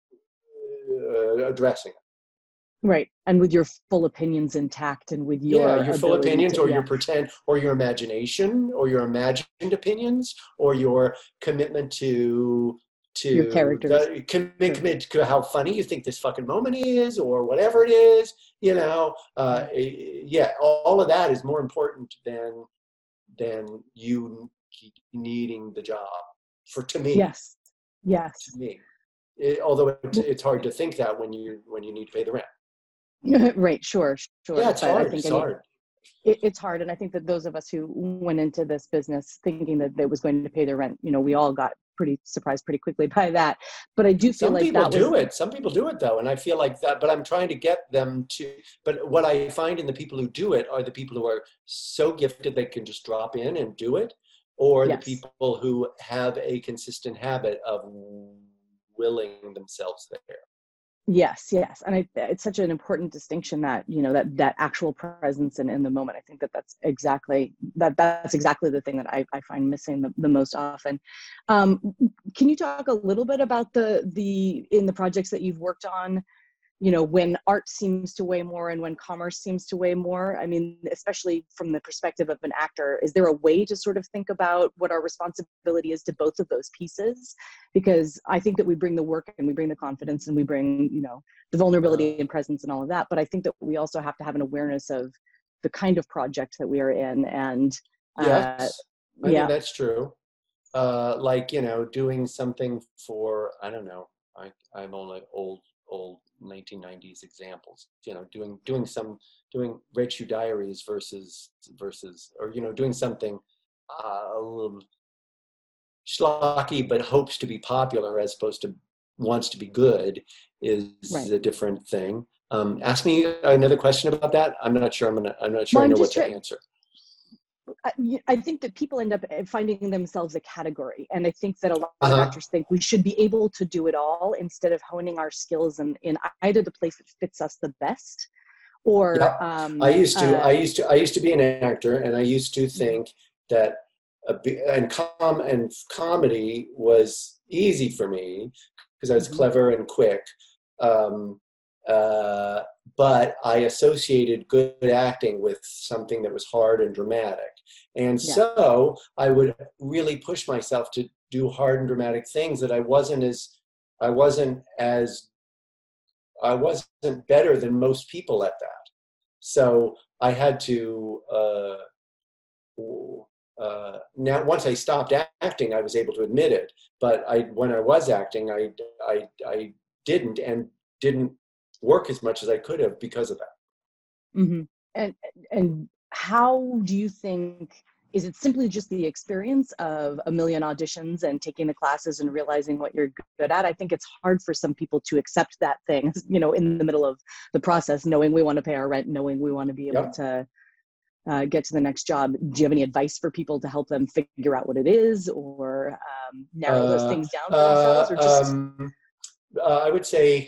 uh, addressing it. Right, and with your full opinions intact, and with your yeah, your full opinions, to, or yeah. your pretend, or your imagination, or your imagined opinions, or your commitment to to your characters, the, commitment to how funny you think this fucking moment is, or whatever it is. You know, uh, yeah, all of that is more important than than you needing the job. For to me, yes, yes, to me. It, although it, it's hard to think that when you when you need to pay the rent. Right, sure, sure. Yeah, it's but hard. I think it's any, hard. It, it's hard, and I think that those of us who went into this business thinking that they was going to pay their rent, you know, we all got pretty surprised pretty quickly by that. But I do feel Some like people that do was, it. Some people do it though, and I feel like that. But I'm trying to get them to. But what I find in the people who do it are the people who are so gifted they can just drop in and do it, or yes. the people who have a consistent habit of willing themselves there. Yes, yes. And I, it's such an important distinction that, you know, that, that actual presence in, in the moment. I think that that's exactly, that that's exactly the thing that I, I find missing the, the most often. Um, can you talk a little bit about the, the, in the projects that you've worked on, you know, when art seems to weigh more and when commerce seems to weigh more? I mean, especially from the perspective of an actor, is there a way to sort of think about what our responsibility is to both of those pieces? Because I think that we bring the work and we bring the confidence and we bring, you know, the vulnerability and presence and all of that. But I think that we also have to have an awareness of the kind of project that we are in. And uh, yes, I yeah, think that's true. Uh, like, you know, doing something for, I don't know, I, I'm only old, old nineteen nineties examples, you know, doing, doing some, doing Red Shoe Diaries versus, versus, or, you know, doing something uh, a little schlocky, but hopes to be popular as opposed to wants to be good is right. a different thing. Um, ask me another question about that. I'm not sure I'm gonna, I'm not sure well, I know I'm what just to try- answer. I, I think that people end up finding themselves a category. And I think that a lot Uh-huh. of actors think we should be able to do it all instead of honing our skills in, in either the place that fits us the best or Yeah. um, I used to, uh, I used to, I used to be an actor, and I used to think that, a, and com and comedy was easy for me because I was mm-hmm. clever and quick. Um, uh, but I associated good acting with something that was hard and dramatic, and Yeah. so I would really push myself to do hard and dramatic things that I wasn't as, I wasn't as I wasn't better than most people at that. So I had to, uh, uh, now once I stopped acting, I was able to admit it. But I, when I was acting, I, I, I didn't and didn't work as much as I could have because of that. Mm-hmm. And, and how do you think, is it simply just the experience of a million auditions and taking the classes and realizing what you're good at? I think it's hard for some people to accept that thing, you know, in the middle of the process, knowing we want to pay our rent, knowing we want to be able Yep. to uh, get to the next job. Do you have any advice for people to help them figure out what it is, or um, narrow Uh, those things down for themselves? Or just um, uh, I would say,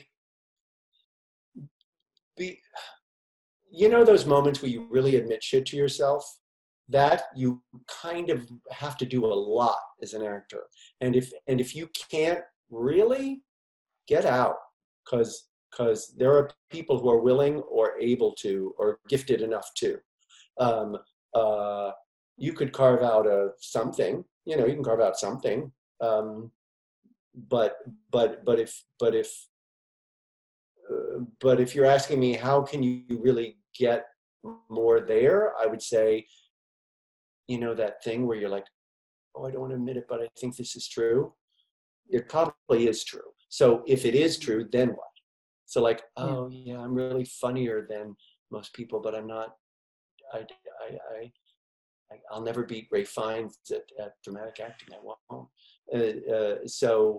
be, you know, those moments where you really admit shit to yourself, that you kind of have to do a lot as an actor. And if and if you can't really, get out, because because there are people who are willing or able to or gifted enough to. Um, uh, you could carve out a something, you know, you can carve out something. Um, but but but if but if uh, but if you're asking me how can you really get more there, I would say, you know, that thing where you're like, oh, I don't want to admit it, but I think this is true. It probably is true. So if it is true, then what? So like, oh yeah, I'm really funnier than most people, but I'm not, I, I, I, I I'll never beat Ray Fiennes at, at dramatic acting. I won't. Uh, uh, so,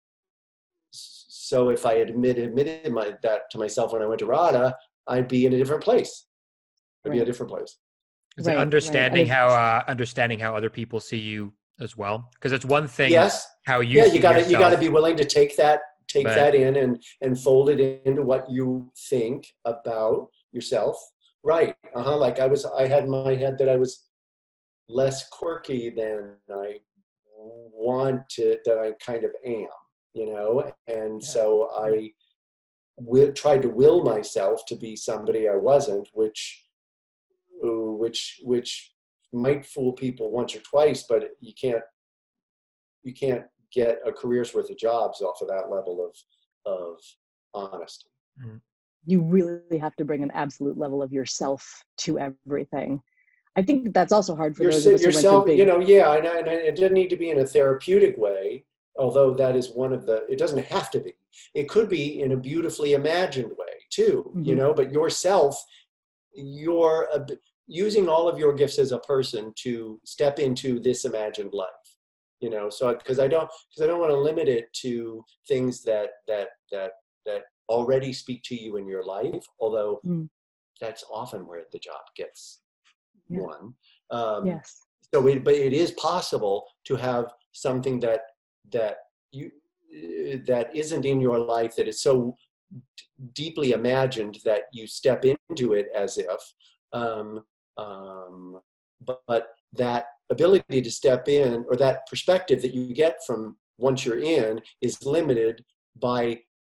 so if I admit, admitted my, that to myself when I went to RADA, I'd be in a different place. I'd right. be a different place. Is Right, it right. understanding And how uh, understanding how other people see you as well? Because it's one thing, Yes. how you Yeah, see you gotta yourself, you gotta be willing to take that take but- that in and and fold it into what you think about yourself. Right. Uh-huh. Like I was I had in my head that I was less quirky than I wanted, that I kind of am, you know? And Yeah. so I will tried to will myself to be somebody I wasn't, which which which might fool people once or twice, but you can't you can't get a career's worth of jobs off of that level of of honesty. you really have to bring an absolute level of yourself to everything. I think that's also hard for Your, those of us who went yourself, through big. you know, yeah, and, and it doesn't need to be in a therapeutic way, although that is one of the, it doesn't have to be. It could be in a beautifully imagined way too, Mm-hmm. you know, but yourself, you're a, using all of your gifts as a person to step into this imagined life. You know, so because I don't, because I don't want to limit it to things that that that that already speak to you in your life. Although Mm. that's often where the job gets Yeah. won. Um, Yes. So, it, but it is possible to have something that that you uh, that isn't in your life, that is so d- deeply imagined that you step into it as if. Um, um, but, but that ability to step in, or that perspective that you get from once you're in, is limited by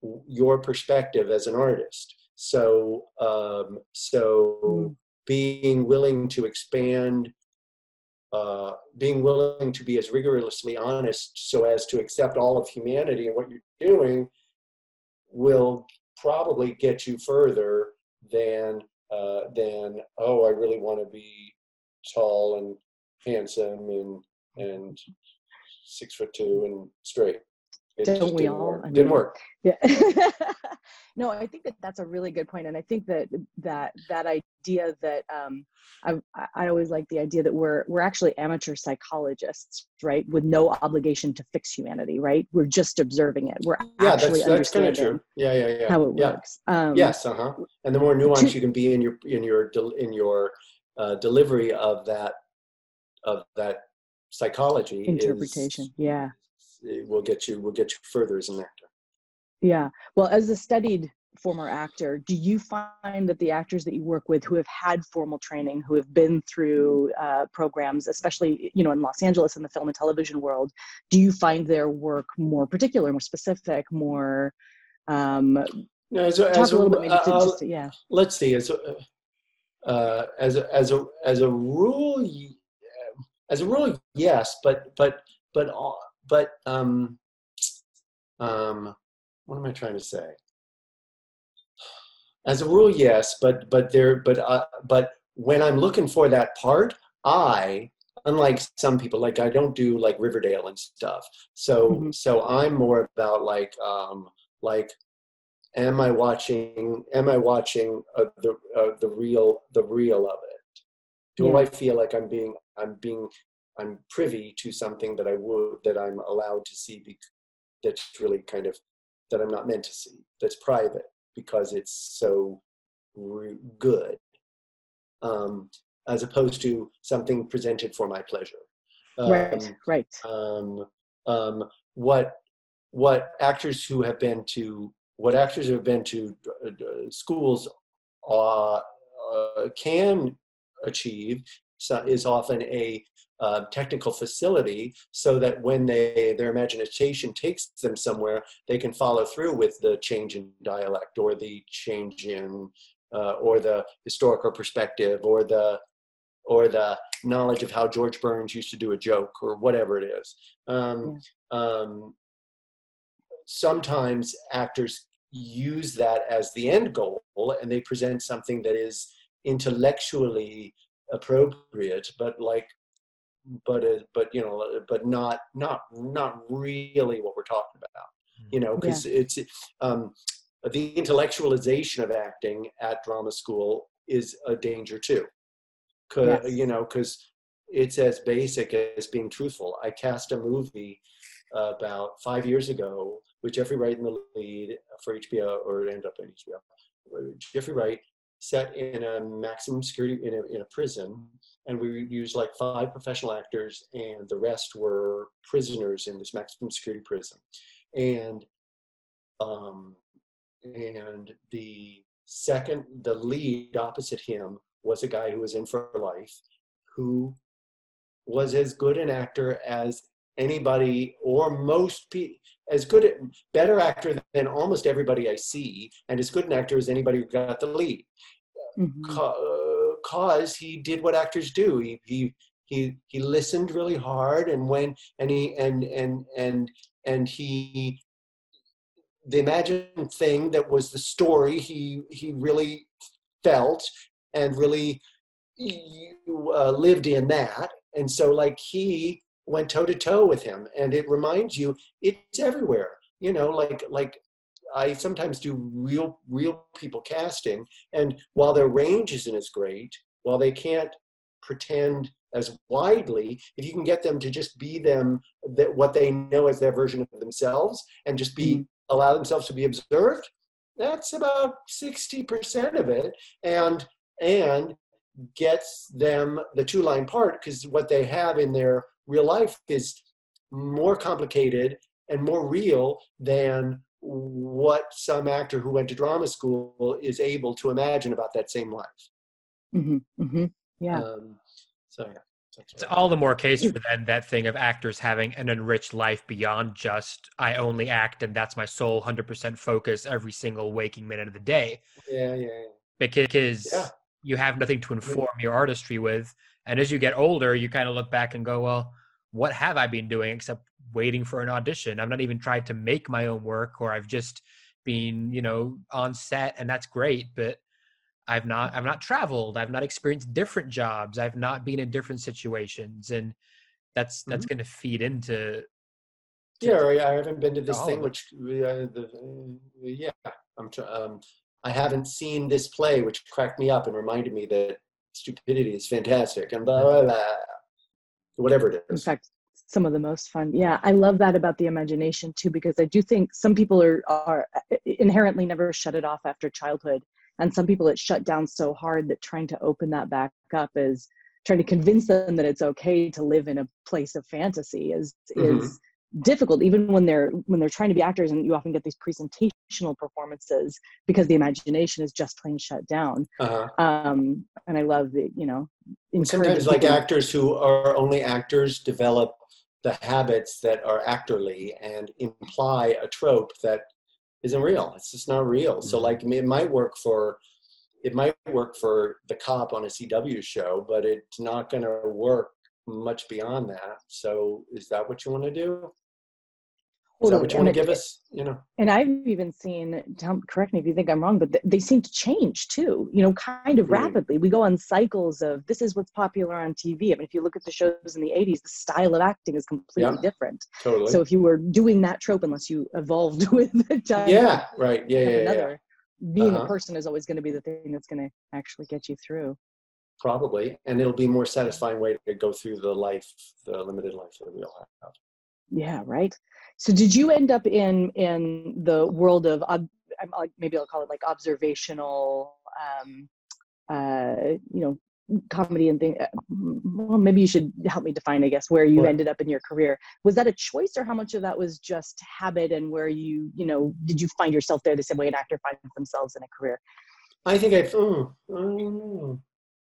your perspective as an artist. So, um, so Mm. being willing to expand, uh, being willing to be as rigorously honest so as to accept all of humanity and what you're doing will probably get you further than, uh, than, oh, I really want to be tall and handsome and, and six foot two and straight. It Don't just we didn't all? work. I Didn't mean, work. Yeah. No, I think that that's a really good point, and I think that that that idea that um, I I always like the idea that we're we're actually amateur psychologists, right, with no obligation to fix humanity, right? We're just observing it. We're Yeah, actually that's that's kind of understanding true. Yeah, yeah, yeah. how it yeah. works. Um, Yes, uh huh. And the more nuance to- you can be in your in your del- in your uh, delivery of that of that psychology interpretation, is, yeah. it will get you will get you further as an actor. Yeah. Well, as a studied former actor, do you find that the actors that you work with who have had formal training, who have been through uh, programs, especially, you know, in Los Angeles in the film and television world, do you find their work more particular, more specific, more, um, Now, as a, talk as a a, little bit maybe to uh, just, yeah. let's see, as a, uh, as a, as a, as a rule, y- as a rule, yes, but, but, but, uh, but, um, um, what am I trying to say? As a rule, yes, but, but there, but, uh, but when I'm looking for that part, I, unlike some people, like I don't do like Riverdale and stuff. So, Mm-hmm. so I'm more about like, um, like, am I watching, am I watching uh, the, uh, the real, the real of it? Do Yeah. I feel like I'm being, I'm being, I'm privy to something that I would, that I'm allowed to see, be, that's really kind of, that I'm not meant to see, that's private because it's so re- good, um, as opposed to something presented for my pleasure. Um, Right, right. Um, um, what, what actors who have been to, what actors who have been to uh, schools uh, uh, can achieve so is often a uh, technical facility, so that when they their imagination takes them somewhere, they can follow through with the change in dialect or the change in uh, or the historical perspective or the or the knowledge of how George Burns used to do a joke or whatever it is. Um, yeah. um, sometimes actors use that as the end goal and they present something that is intellectually appropriate, but like, but, uh, but, you know, but not, not, not really what we're talking about, you know, because yeah. it's, um, the intellectualization of acting at drama school is a danger too. Cause, yes. you know, cause it's as basic as being truthful. I cast a movie uh, about five years ago with Jeffrey Wright in the lead for H B O, or it ended up in H B O. Jeffrey Wright set in a maximum security, in a, in a prison, and we used like five professional actors, and the rest were prisoners in this maximum security prison. And um, and the second, the lead opposite him was a guy who was in for life, who was as good an actor as anybody, or most people, as good, at, better actor than almost everybody I see, and as good an actor as anybody who got the lead. Mm-hmm. Cause he did what actors do. He he he he listened really hard, and when and he and and and and he the imagined thing that was the story, he he really felt and really uh, lived in that. And so like he went toe to toe with him, and it reminds you it's everywhere, you know, like like I sometimes do real real people casting, and while their range isn't as great, while they can't pretend as widely, if you can get them to just be them, that what they know as their version of themselves, and just be mm. allow themselves to be observed, that's about sixty percent of it, and and gets them the two-line part, because what they have in their real life is more complicated and more real than what some actor who went to drama school is able to imagine about that same life. Mm-hmm, mm-hmm, yeah. Um, so yeah. That's It's right. all the more case for then that thing of actors having an enriched life beyond just I only act and that's my sole one hundred percent focus every single waking minute of the day. Yeah, yeah, yeah. Because Yeah. you have nothing to inform your artistry with. And as you get older, you kind of look back and go, well, what have I been doing except waiting for an audition? I've not even tried to make my own work, or I've just been, you know, on set, and that's great, but I've not I've not traveled, I've not experienced different jobs, I've not been in different situations, and that's that's Mhm. going to feed into to, Yeah, or I haven't been to to this all thing, of it. which uh, the, uh, yeah, I'm. tr- Um, I haven't seen this play, which cracked me up and reminded me that stupidity is fantastic, and blah blah blah, whatever it In is. fact, some of the most fun. Yeah, I love that about the imagination too, because I do think some people are are inherently never shut it off after childhood, and some people it shut down so hard that trying to open that back up is trying to convince them that it's okay to live in a place of fantasy is Mm-hmm. is difficult, even when they're when they're trying to be actors, and you often get these presentational performances because the imagination is just plain shut down. Uh-huh. Um, and I love the, you know, Sometimes, encouraging like people. actors who are only actors develop the habits that are actorly and imply a trope that isn't real. It's just not real. So, Mhm. like, it might work for it might work for the cop on a C W show, but it's not going to work much beyond that. So, is that what you want to do? Is that Totally. what you And want to it, give us? You know? and I've even seen, tell, correct me if you think I'm wrong, but th- they seem to change too, you know, kind of Mm. rapidly. We go on cycles of this is what's popular on T V. I mean, if you look at the shows in the eighties, the style of acting is completely Yeah, different. totally. So if you were doing that trope, unless you evolved with the time, Yeah, right. Yeah, have yeah, yeah. another, being Uh-huh. a person is always going to be the thing that's going to actually get you through. Probably. And it'll be a more satisfying way to go through the life, the limited life that we all have. Yeah, right. So did you end up in in the world of ob- I'm like maybe I'll call it like observational um uh you know comedy and thing, uh, well, maybe you should help me define, I guess, where you What? ended up in your career. Was that a choice, or how much of that was just habit, and where you you know did you find yourself there the same way an actor finds themselves in a career? I think I've, mm, I don't know.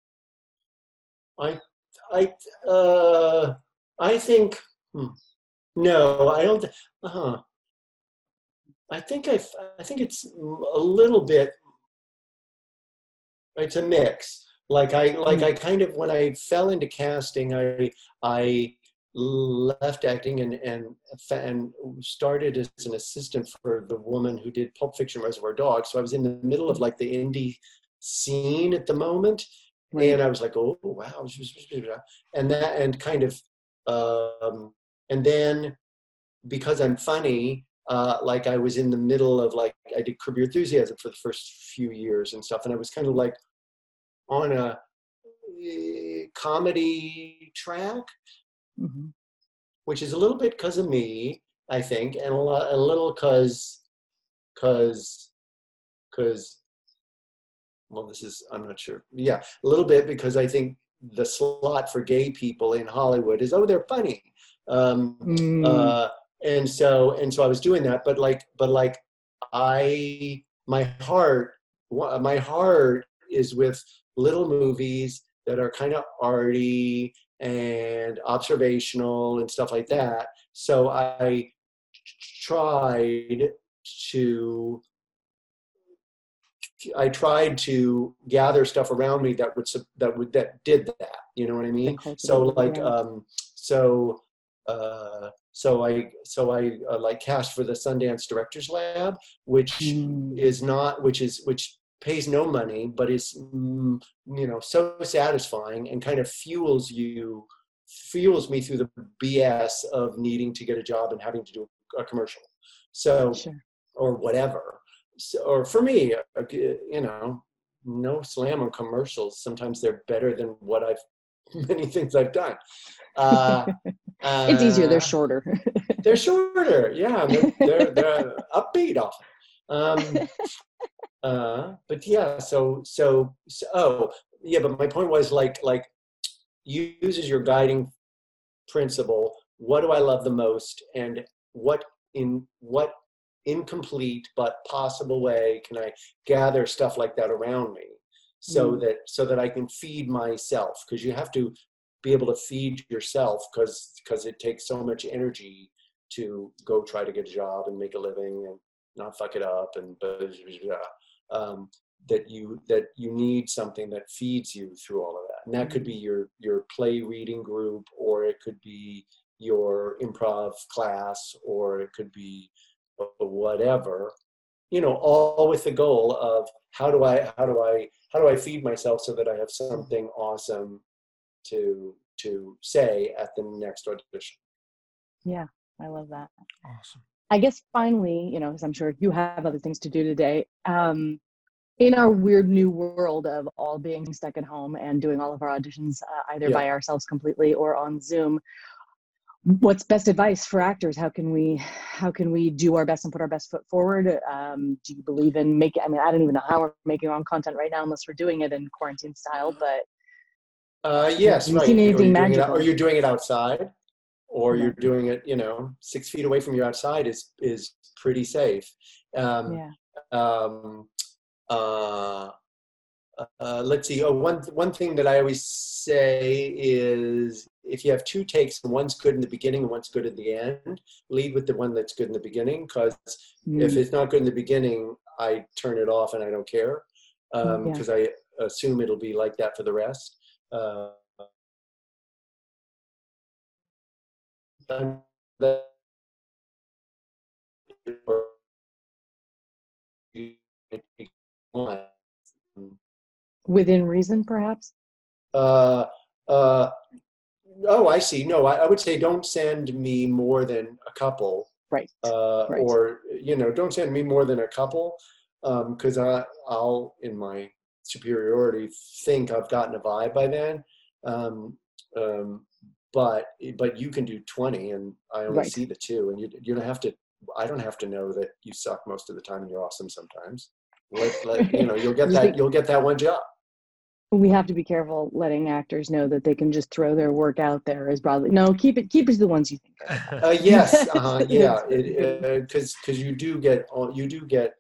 I, I, uh, I think, hmm, no, I don't, uh-huh. I think I, I think it's a little bit, it's a mix. Like I, like Mm. I kind of, when I fell into casting, I, I left acting and, and, and started as an assistant for the woman who did Pulp Fiction, Reservoir Dogs. So I was in the middle of like the indie scene at the moment. Right. And I was like, oh, wow. And that, and kind of, um, and then because I'm funny, uh, like I was in the middle of like, I did Curb Your Enthusiasm for the first few years and stuff. And I was kind of like on a uh, comedy track, Mm-hmm. which is a little bit because of me, I think, and a, lot, a little because, because, because, well, this is, I'm not sure. Yeah, a little bit because I think the slot for gay people in Hollywood is, oh, they're funny. Um, Mm. uh, and so, and so I was doing that, but like, but like I, my heart, my heart is with little movies that are kind of arty and observational and stuff like that. So I tried to I tried to gather stuff around me that would that would that did that. You know what I mean? So like Yeah. um so uh so I so I uh, like cast for the Sundance Directors Lab, which Mm. is not which is which pays no money, but is mm, you know so satisfying and kind of fuels you fuels me through the B S of needing to get a job and having to do a commercial. So Sure. or whatever. So, or for me, uh, you know, no slam on commercials. Sometimes they're better than what I've many things I've done. Uh, It's easier. They're uh, shorter. they're shorter, yeah. They're they're, they're upbeat often. Um, uh, but yeah, so, so so oh yeah. But my point was like like use as your guiding principle. What do I love the most, and what in what incomplete but possible way can I gather stuff like that around me, so Mm. that so that I can feed myself, because you have to be able to feed yourself, because because it takes so much energy to go try to get a job and make a living and not fuck it up, and um, that you that you need something that feeds you through all of that. And that could be your your play reading group, or it could be your improv class, or it could be whatever, you know, all with the goal of how do I how do I how do I feed myself so that I have something awesome to to say at the next audition. Yeah, I love that. Awesome. I guess finally, you know, because I'm sure you have other things to do today, um, in our weird new world of all being stuck at home and doing all of our auditions uh, either Yeah. by ourselves completely or on Zoom, what's best advice for actors? How can we, how can we do our best and put our best foot forward? Um, do you believe in making, I mean, I don't even know how we're making our own content right now unless we're doing it in quarantine style, but. Uh, yes, Have you right. seen Or anything you're doing it, magical? or you're doing it outside, or Yeah. you're doing it, you know, six feet away from you outside is is pretty safe. Um, Yeah. um, uh, uh, let's see. Oh, one one thing that I always say is, if you have two takes and one's good in the beginning and one's good at the end, lead with the one that's good in the beginning, because if Mm. it's not good in the beginning, I turn it off and I don't care, because um, Yeah. I assume it'll be like that for the rest. Uh, that Within reason, perhaps? uh, uh, oh, I see. No, I, I would say don't send me more than a couple, Right. uh, Right. or, you know, don't send me more than a couple, because um, I, I'll, in my superiority, think I've gotten a vibe by then. Um, um, but but you can do twenty, and I only Right. see the two, and you you don't have to. I don't have to know that you suck most of the time and you're awesome sometimes. Let, let, you know, you'll get You that. think- You'll get that one job. We have to be careful letting actors know that they can just throw their work out there as broadly. No, keep it, keep it to the ones you think are. Uh, yes, uh, yeah, It's- it, because because you do get you do get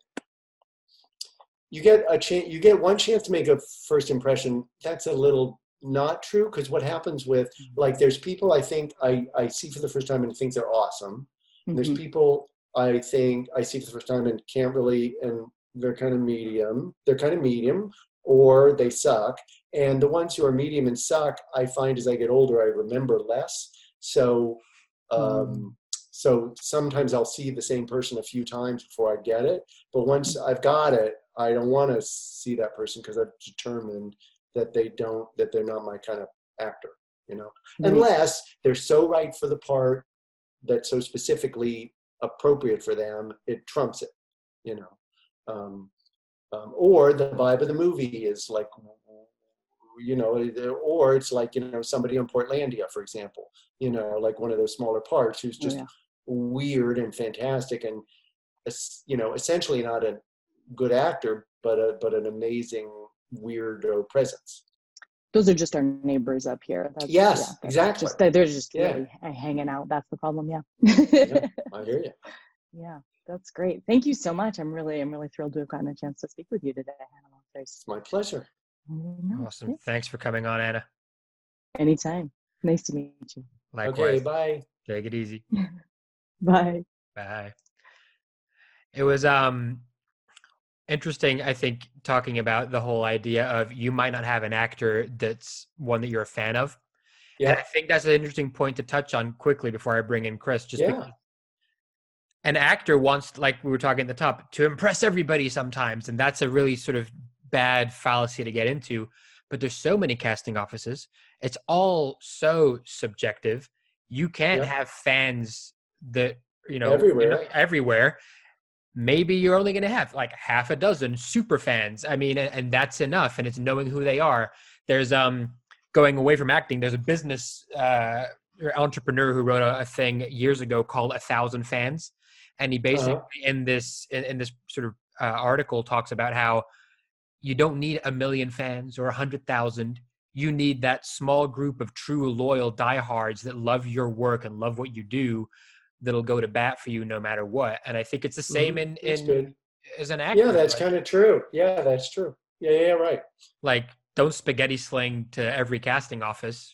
you get a chance. You get one chance to make a first impression. That's a little not true, because what happens with, like, there's people I think I I see for the first time and think they're awesome. And there's Mhm. people I think I see for the first time and can't really, and they're kind of medium. They're kind of medium, or they suck. And the ones who are medium and suck, I find as I get older, I remember less. So, um, Mm. so sometimes I'll see the same person a few times before I get it. But once I've got it, I don't want to see that person, because I've determined that they don't, that they're not my kind of actor, you know, Right. unless they're so right for the part that's so specifically appropriate for them, it trumps it, you know. Um, um, or the vibe of the movie is like, you know, or it's like, you know, somebody in Portlandia, for example, you know, like one of those smaller parts who's Oh, just yeah. weird and fantastic, and, you know, essentially not a good actor, but a, but an amazing weirdo presence. Those are just our neighbors up here. That's, Yes, yeah, that's exactly. Just, they're just Yeah. really hanging out. That's the problem. Yeah. Yeah, I hear you. Yeah, that's great. Thank you so much. I'm really, I'm really thrilled to have gotten a chance to speak with you today, Hannah. There's, It's my pleasure. no, Awesome. yeah, Thanks for coming on, Anna. anytime. Nice to meet you. Likewise. Okay, bye. Take it easy. Bye. Bye. It was um interesting, I think, talking about the whole idea of you might not have an actor that's one that you're a fan of. And I Yeah, think that's an interesting point to touch on quickly before I bring in Chris, just Yeah. because an actor wants, like we were talking at the top, to impress everybody sometimes. And that's a really sort of bad fallacy to get into. But there's so many casting offices. It's all so subjective. You can't Yep. have fans that, you know, Everywhere. you know, everywhere. Maybe you're only going to have like half a dozen super fans. I mean, and, and that's enough. And it's knowing who they are. There's um going away from acting. There's a business uh, entrepreneur who wrote a, a thing years ago called A Thousand Fans, and he basically Uh-huh. in this in, in this sort of uh, article talks about how you don't need a million fans or a hundred thousand. You need that small group of true loyal diehards that love your work and love what you do, that'll go to bat for you no matter what. And I think it's the same Mhm. in, That's in good. as an actor. Yeah, that's like, kind of true. Yeah, that's true. Yeah, yeah, right. like don't spaghetti sling to every casting office.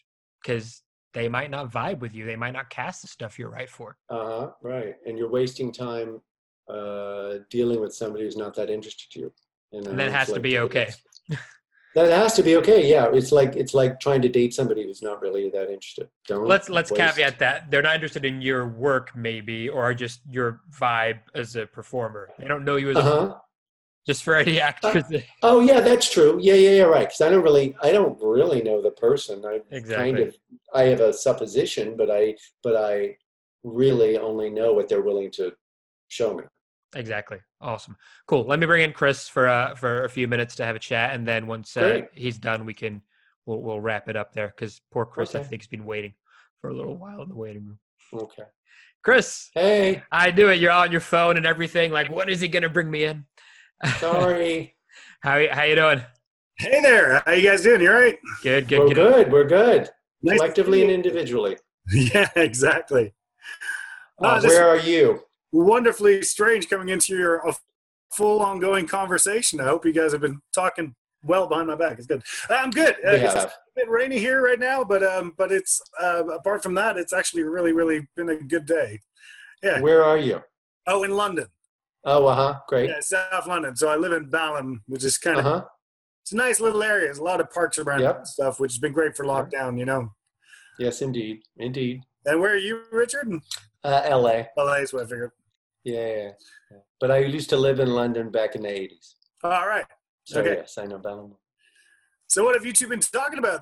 because they might not vibe with you. They might not cast the stuff you're right for. Uh-huh, right. And you're wasting time uh, dealing with somebody who's not that interested in you. And, And that has to like be okay. That has to be okay. Yeah, it's like it's like trying to date somebody who's not really that interested. Don't Let's let's waste. caveat that they're not interested in your work, maybe, or just your vibe as a performer. They don't know you as a Uh-huh. just for any actors. Oh yeah, that's true. Yeah, yeah, yeah, right. Because I don't really, I don't really know the person. I Exactly. kind of, I have a supposition, but I, but I really only know what they're willing to show me. Exactly. Awesome. Cool. Let me bring in Chris for uh for a few minutes to have a chat, and then once uh, Great. he's done, we can we'll we'll wrap it up there because poor Chris, I Okay. think, has been waiting for a little while in the waiting room. Okay. Chris, Hey, I do it. You're on your phone and everything. Like, when is he gonna bring me in? sorry. how how you doing? Hey there, how you guys doing? You all right? Good. Good. We're good. good. We're good. Nice to Collectively see and you. individually. Yeah, exactly. Uh, Uh, this where are you? wonderfully strange coming into your uh, full ongoing conversation. I hope you guys have been talking well behind my back. It's good. I'm good. Uh, We it's have. a bit rainy here right now, but um, but it's uh, apart from that, it's actually really, really been a good day. Yeah. Where are you? Oh, in London. Oh, uh huh. Great. Yeah, South London. So I live in Balham, which is kind Uh of huh. it's a nice little area. There's a lot of parks around Yep. and stuff, which has been great for lockdown, you know. Yes, indeed. Indeed. And where are you, Richard? Uh, L A. Well, that's what I figured. Yeah. yeah. But I used to live in London back in the eighties. All right. So Okay. yes, I know Balham. So what have you two been talking about?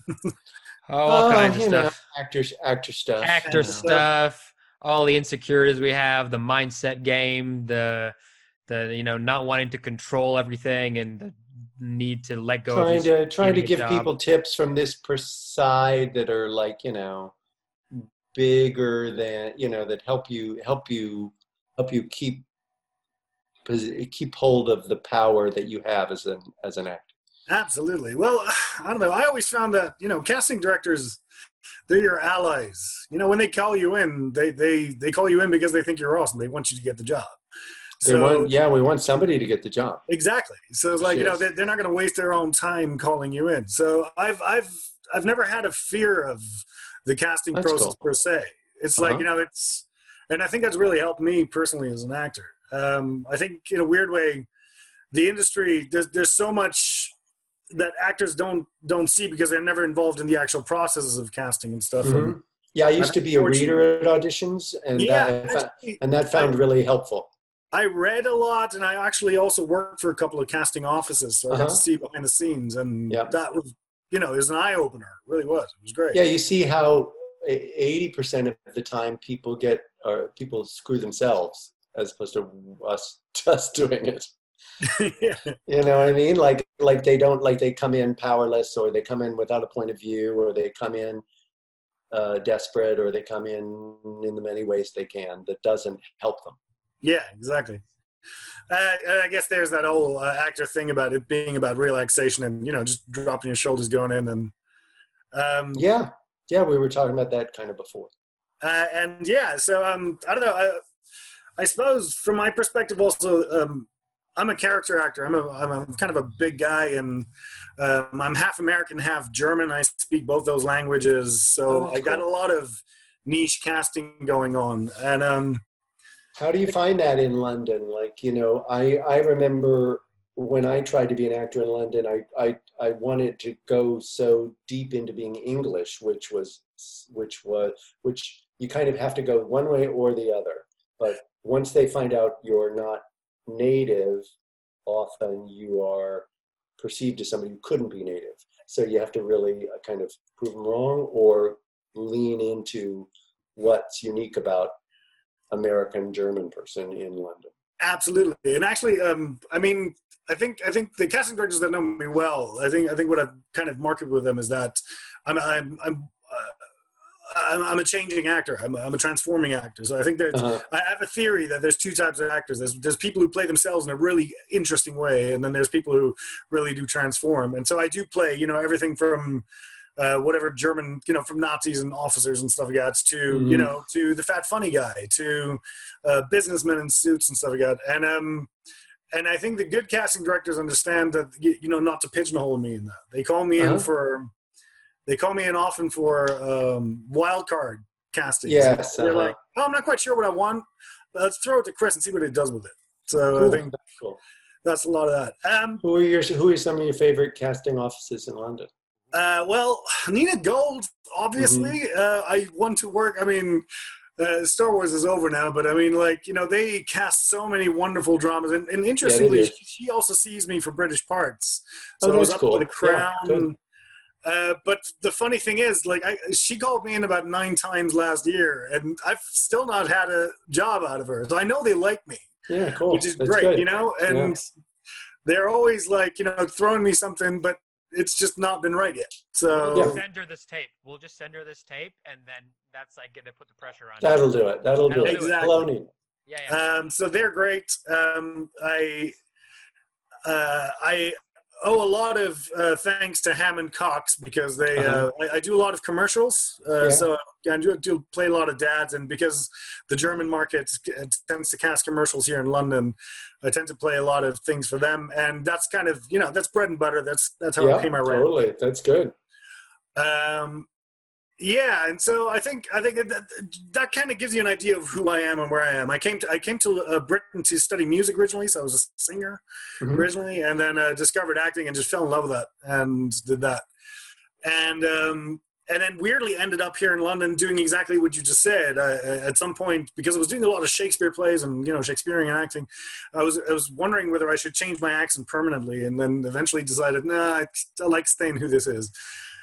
Oh, all kinds of you know, stuff. actors, actor stuff. Actor you know. stuff. All the insecurities we have. The mindset game. The the you know not wanting to control everything and the need to let go. Trying of to trying to giving a give job. people tips from this per side that are like you know bigger than you know that help you help you help you keep keep hold of the power that you have as an as an actor. Absolutely. Well, I don't know. I always found that, you know, casting directors, they're your allies. You know, when they call you in, they they, they call you in because they think you're awesome. They want you to get the job. They So, want, yeah, we want somebody to get the job. exactly. So it's like, you know, Yes. they're, they're not going to waste their own time calling you in. So I've I've I've never had a fear of the casting That's process cool. per se. It's Uh-huh. like, you know, it's, and I think that's really helped me personally as an actor. Um, I think in a weird way, the industry, there's, there's so much that actors don't don't see because they're never involved in the actual processes of casting and stuff. And Mhm. Yeah, I used to be a reader at auditions, and yeah, that I fa- actually, and that found really helpful. I read a lot, and I actually also worked for a couple of casting offices, so I got Uh-huh. to see behind the scenes, and Yep. that was, you know, it was an eye opener. It really was. It was great. Yeah, you see how eighty percent of the time people get or people screw themselves as opposed to us just doing it. yeah. You know what I mean? Like like they don't like they come in powerless, or they come in without a point of view, or they come in uh, desperate, or they come in in the many ways they can that doesn't help them. Yeah, exactly. Uh, and I guess there's that whole uh, actor thing about it being about relaxation and, you know, just dropping your shoulders, going in, and um, Yeah, yeah, we were talking about that kind of before. Uh, and yeah, so um, I don't know. I, I suppose from my perspective, also, um, I'm a character actor. I'm a, I'm a kind of a big guy, and um, I'm half American, half German. I speak both those languages, so Oh, that's I got cool. a lot of niche casting going on. And um, How do you find that in London? Like, you know, I, I remember when I tried to be an actor in London, I, I, I wanted to go so deep into being English, which was, which was, which you kind of have to go one way or the other. But once they find out you're not native, often you are perceived as somebody who couldn't be native. So you have to really uh, kind of prove them wrong or lean into what's unique about American German person in London. absolutely, and actually, um, I mean, I think I think the casting directors that know me well, I think I think what I've kind of marketed with them is that I'm I'm I'm. Uh, I'm, I'm a changing actor. I'm a, I'm a transforming actor. So I think there's, Uh-huh. I have a theory that there's two types of actors. There's, there's people who play themselves in a really interesting way, and then there's people who really do transform. And so I do play, you know, everything from uh, whatever German, you know, from Nazis and officers and stuff like that, to, Mhm. you know, to the fat funny guy, to uh, businessmen in suits and stuff like that. And um, and I think the good casting directors understand that, you, you know, not to pigeonhole me in that. They call me Uh-huh. in for. they call me in often for um, wild card castings. Yes, They're uh-huh. like, oh, I'm not quite sure what I want. Let's throw it to Chris and see what he does with it. So Cool. I think Cool. that's a lot of that. Um, Who are your Who are some of your favorite casting offices in London? uh, well, Nina Gold, obviously. Mm-hmm. Uh, I want to work. I mean, uh, Star Wars is over now, but I mean, like, you know, they cast so many wonderful dramas. And, and interestingly, do. she, she also sees me for British parts. So Oh, I was that's up cool. for the Crown. Yeah, good. Uh, but the funny thing is, like, I, she called me in about nine times last year, and I've still not had a job out of her. So I know they like me, Yeah, cool. which is That's great, good. you know. And Yeah. they're always like, you know, throwing me something, but it's just not been right yet. So We'll Yeah. send her this tape. We'll just send her this tape, and then that's like going to put the pressure on. That'll do it. That'll do That'll it. do it. Hello, Nina. Yeah, yeah. Um, so they're great. Um, I uh, I owe a lot of uh, thanks to Hammond Cox because they Uh-huh. uh, I, I do a lot of commercials. Uh, Yeah. So I do, do play a lot of dads, and because the German market tends to cast commercials here in London, I tend to play a lot of things for them, and that's kind of, you know, that's bread and butter. That's that's how I Yeah, pay my rent. totally. That's good. Um, yeah, and so I think I think that that kind of gives you an idea of who I am and where I am. I came to I came to uh, Britain to study music originally, so I was a singer Mhm. originally, and then uh, discovered acting and just fell in love with that and did that, and um, and then weirdly ended up here in London doing exactly what you just said. Uh, at some point, because I was doing a lot of Shakespeare plays and, you know, Shakespearean acting, I was I was wondering whether I should change my accent permanently, and then eventually decided, nah, I, I like staying who this is.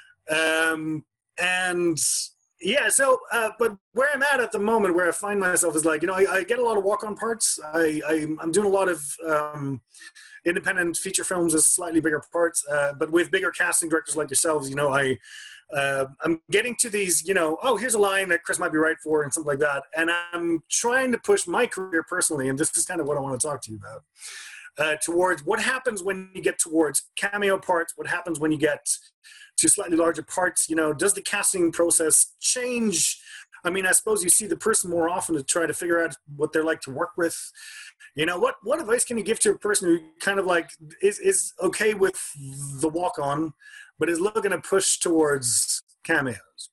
Um, and yeah, so, uh, but where I'm at at the moment, where I find myself is like, you know, I, I get a lot of walk-on parts. I, I, I'm doing a lot of um, independent feature films as slightly bigger parts, uh, but with bigger casting directors like yourselves, you know, I, uh, I'm getting to these, you know, oh, here's a line that Chris might be right for and something like that. And I'm trying to push my career personally, and this is kind of what I want to talk to you about, uh, towards what happens when you get towards cameo parts, what happens when you get to slightly larger parts. You know, does the casting process change? I mean, I suppose you see the person more often to try to figure out what they're like to work with. You know, what, what advice can you give to a person who kind of like is, is okay with the walk-on, but is looking to push towards cameos?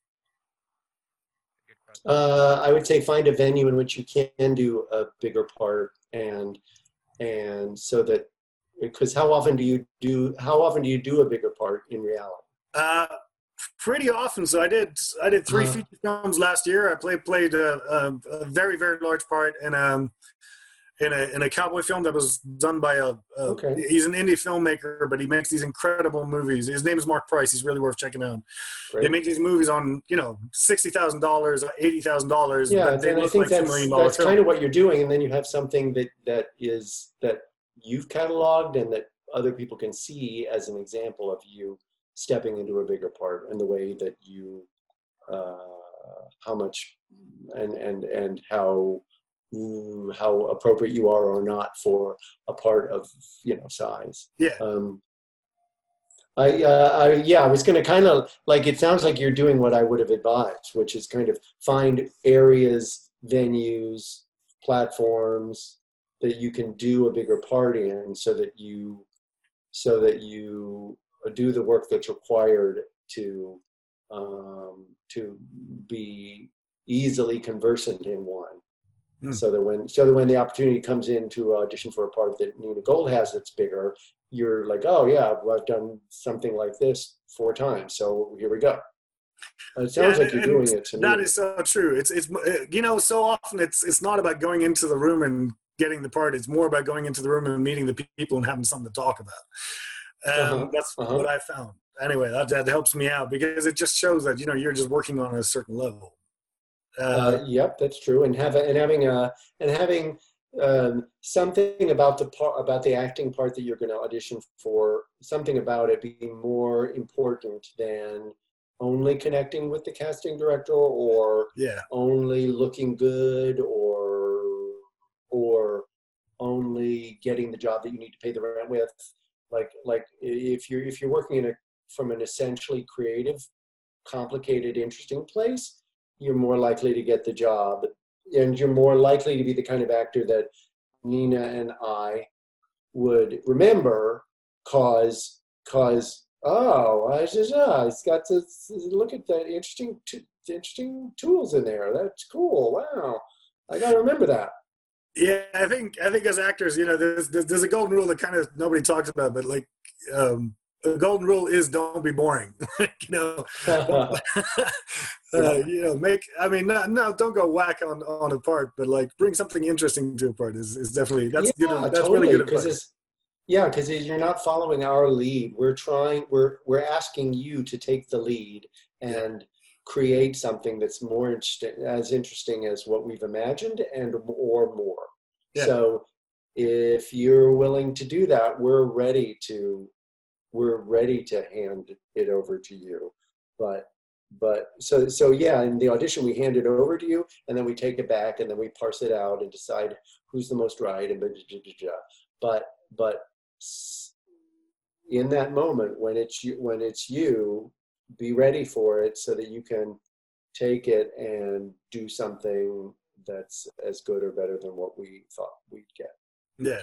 Uh, I would say find a venue in which you can do a bigger part, and and so that, because how often do you do how often do you do a bigger part in reality? Uh, pretty often. So I did I did three Uh-huh. feature films last year. I played played a, a, a very very large part in um in a in a cowboy film that was done by a, a Okay. he's an indie filmmaker, but he makes these incredible movies. His name is Mark Price. He's really worth checking out. They Right? make these movies on, you know, sixty thousand dollars, eighty thousand dollars. Yeah, but they and I look think like two that's million dollar that's films. kind of what you're doing, and then you have something that that is that you've cataloged and that other people can see as an example of you stepping into a bigger part, and the way that you uh, how much and and and how mm, how appropriate you are or not for a part of, you know, size. Yeah. Um, I, uh, I, yeah, I was going to kind of like, it sounds like you're doing what I would have advised, which is kind of find areas, venues, platforms that you can do a bigger part in, so that you, so that you do the work that's required to, um, to be easily conversant in one. Hmm. So that when, so that when the opportunity comes in to audition for a part that Nina Gold has that's bigger, you're like, oh yeah, well, I've done something like this four times, so here we go. And it sounds Yeah, like you're and doing it to That me. is so true. It's it's uh, you know, so often it's it's not about going into the room and getting the part. It's more about going into the room and meeting the people and having something to talk about. Um, Uh-huh, that's uh-huh. what I found. Anyway, that, that helps me out because it just shows that, you know, you're just working on a certain level. Uh, Uh, yep, that's true. And have and having a and having um, something about the part about the acting part that you're going to audition for, something about it being more important than only connecting with the casting director, or yeah, only looking good, or or only getting the job that you need to pay the rent with. Like like if you're if you're working in a from an essentially creative, complicated, interesting place, you're more likely to get the job, and you're more likely to be the kind of actor that Nina and I would remember, cause cause Oh, I just, ah, it's got to look at the interesting, t- interesting tools in there. That's cool. Wow. I got to remember that. Yeah, I think I think as actors, you know, there's there's, there's a golden rule that kind of nobody talks about, but like um, the golden rule is don't be boring. you know, uh, you know, make. I mean, no, no, don't go whack on on a part, but like bring something interesting to a part is, is definitely that's yeah, good. That's totally, really good advice. It's, yeah, because you're not following our lead. We're trying. We're we're asking you to take the lead and yeah. create something that's more interesting, as interesting as what we've imagined, and or more. Yeah. So, if you're willing to do that, we're ready to. We're ready to hand it over to you. But but so so yeah, in the audition we hand it over to you, and then we take it back, and then we parse it out and decide who's the most right, and blah, blah, blah, blah. but but. in that moment when it's you, when it's you, be ready for it so that you can take it and do something that's as good or better than what we thought we'd get. Yeah.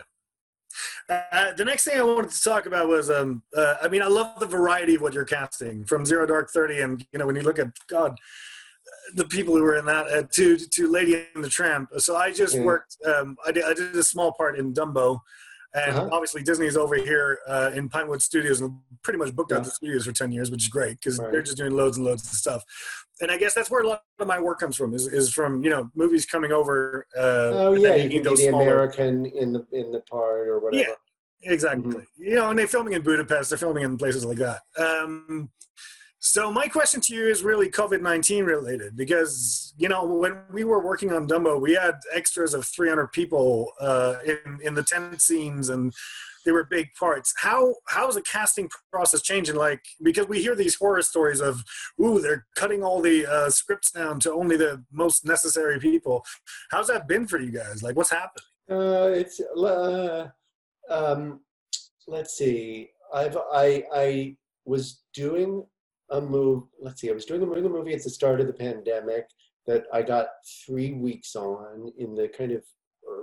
Uh, the next thing I wanted to talk about was, um, uh, I mean, I love the variety of what you're casting from Zero Dark Thirty, and you know, when you look at God, the people who were in that, uh, to to Lady and the Tramp. So I just yeah. worked. Um, I did I did a small part in Dumbo. And uh-huh. obviously Disney's over here uh, in Pinewood Studios and pretty much booked yeah. out the studios for ten years, which is great because right. they're just doing loads and loads of stuff. And I guess that's where a lot of my work comes from is, is from, you know, movies coming over. Uh, oh, yeah, you can be the smaller. American in the in the part or whatever. Yeah, exactly. Mm-hmm. You know, and they're filming in Budapest. They're filming in places like that. Um, so my question to you is really COVID nineteen related because, you know, when we were working on Dumbo, we had extras of three hundred people uh, in, in the tent scenes and they were big parts. How how is the casting process changing? Like, because we hear these horror stories of, ooh, they're cutting all the uh, scripts down to only the most necessary people. How's that been for you guys? Like, what's happening? Uh, it's, uh, um, let's see. I've, I, I was doing a move, let's see, I was doing a, doing a movie at the start of the pandemic that I got three weeks on in the kind of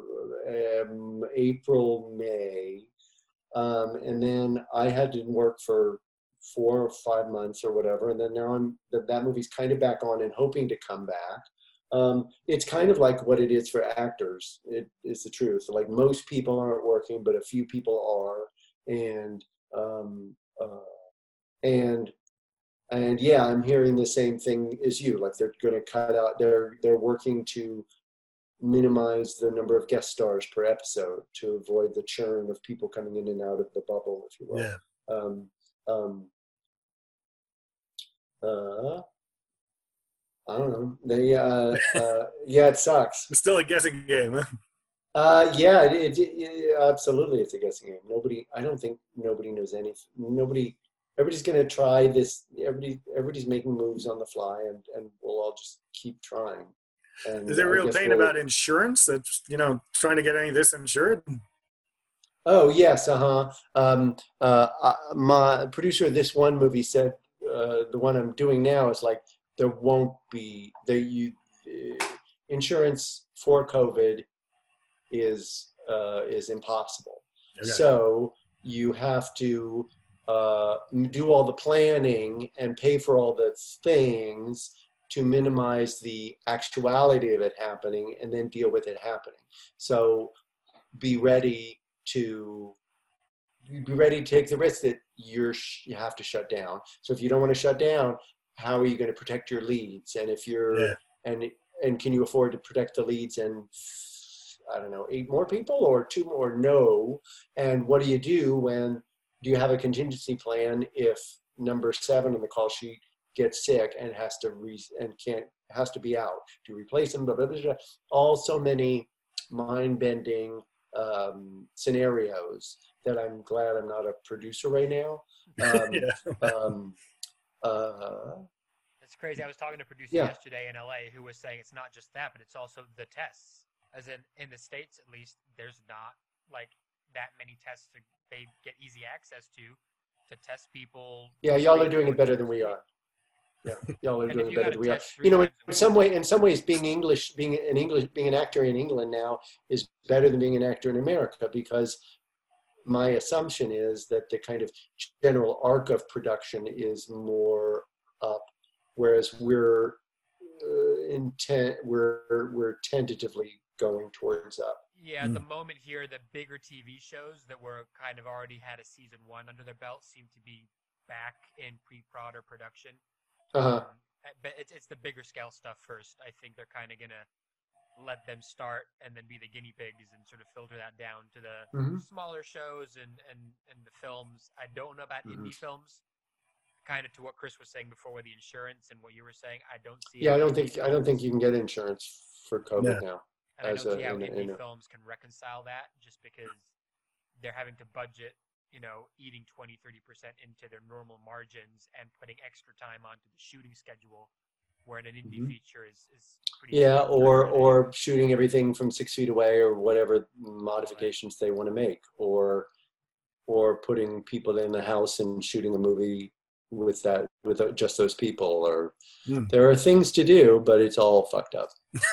um, April, May. Um, and then I had to work for four or five months or whatever. And then now I'm, that, that movie's kind of back on and hoping to come back. Um, it's kind of like what it is for actors. It is the truth. Like most people aren't working, but a few people are. And, um, uh, and, And yeah, I'm hearing the same thing as you. Like they're going to cut out. They're they're working to minimize the number of guest stars per episode to avoid the churn of people coming in and out of the bubble, if you will. Yeah. Um, um, uh, I don't know. They. Uh, uh, yeah, it sucks. It's still a guessing game, huh? Uh, yeah, it, it, it, absolutely, it's a guessing game. Nobody. I don't think nobody knows anything. Nobody. Everybody's going to try this. Everybody, everybody's making moves on the fly, and, and we'll all just keep trying. And is there real pain we'll, about insurance? That's, you know, trying to get any of this insured? Oh, yes. Uh-huh. Um, uh, my producer of this one movie said, uh, the one I'm doing now is like, there won't be, there, you, uh, insurance for COVID is, uh, is impossible. Okay. So you have to, Uh, do all the planning and pay for all the things to minimize the actuality of it happening and then deal with it happening. So be ready to be ready to take the risk that you're you have to shut down. So if you don't want to shut down, how are you going to protect your leads? And if you're yeah. and and can you afford to protect the leads and I don't know, eight more people or two more? No. And what do you do when do you have a contingency plan if number seven on the call sheet gets sick and has to re- and can't has to be out? To replace them, blah, blah, blah, blah. All so many mind-bending um, scenarios that I'm glad I'm not a producer right now. Um, yeah. um, uh, It's crazy. I was talking to a producer yeah. yesterday in L A who was saying it's not just that, but it's also the tests. As in, in the States, at least, there's not like that many tests to, they get easy access to to test people. Yeah, y'all are doing it better than we are. Yeah, y'all are doing it better than we are. You know, in some way, in some ways, being English, being an English, being an actor in England now is better than being an actor in America because my assumption is that the kind of general arc of production is more up, whereas we're uh, intent we're we're tentatively going towards up. Yeah, at the moment here, the bigger T V shows that were kind of already had a season one under their belt seem to be back in pre-prod or production. Uh-huh. Um, but it's it's the bigger scale stuff first. I think they're kind of gonna let them start and then be the guinea pigs and sort of filter that down to the Mhm. smaller shows and, and, and the films. I don't know about Mhm. indie films. Kind of to what Chris was saying before with the insurance and what you were saying. I don't see. Yeah, I any don't indie think I don't think films- you can get insurance for COVID Yeah. now. And I as don't a- see how in a- indie in a- films can reconcile that just because they're having to budget, you know, eating twenty, thirty percent into their normal margins and putting extra time onto the shooting schedule, where an indie Mhm. feature is, is pretty. Yeah, cheap. or or shooting everything from six feet away, or whatever modifications they want to make, or or putting people in the house and shooting a movie with that with uh, just those people. Or Hmm. there are things to do, but it's all fucked up.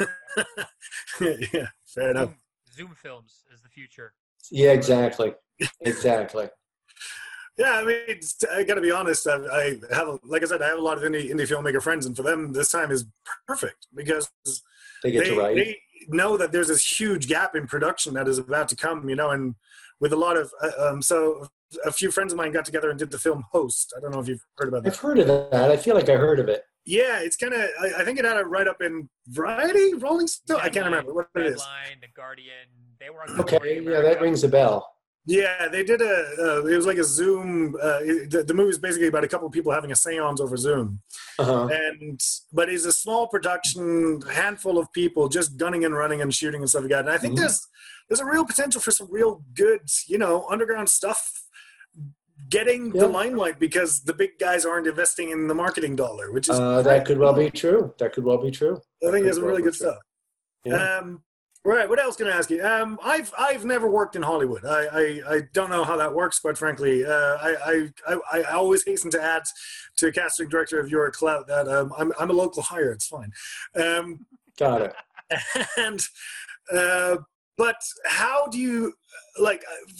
Yeah, fair enough. Zoom, Zoom films is the future. Yeah, exactly, exactly. Yeah, I mean, it's, I got to be honest. I, I have, a, like I said, I have a lot of indie, indie filmmaker friends, and for them, this time is perfect because They get they, to write. they know that there's this huge gap in production that is about to come. You know, and with a lot of uh, um, so a few friends of mine got together and did the film Host. I don't know if you've heard about that. I've heard of that. I feel like I heard of it. Yeah, it's kind of. I, I think it had a write up in Variety, Rolling Stone. I can't Deadline, remember what it is. Deadline, The Guardian. They were on. Okay, Good Morning yeah, that America. rings a bell. Yeah, they did a. Uh, it was like a Zoom. Uh, it, the, the movie is basically about a couple of people having a séance over Zoom, Uh-huh. and but it's a small production, handful of people just gunning and running and shooting and stuff like that. And I think Mhm. there's there's a real potential for some real good, you know, underground stuff getting Yeah. the limelight because the big guys aren't investing in the marketing dollar, which is Uh, that could well be true. That could well be true. I think That there's could some really well be good true. stuff. Yeah. Um, right. What else can I ask you? Um, I've I've never worked in Hollywood. I I, I don't know how that works, quite frankly. Uh, I, I I I always hasten to add to a casting director of your clout that um, I'm I'm a local hire. It's fine. Um, Got it. and uh, but how do you like?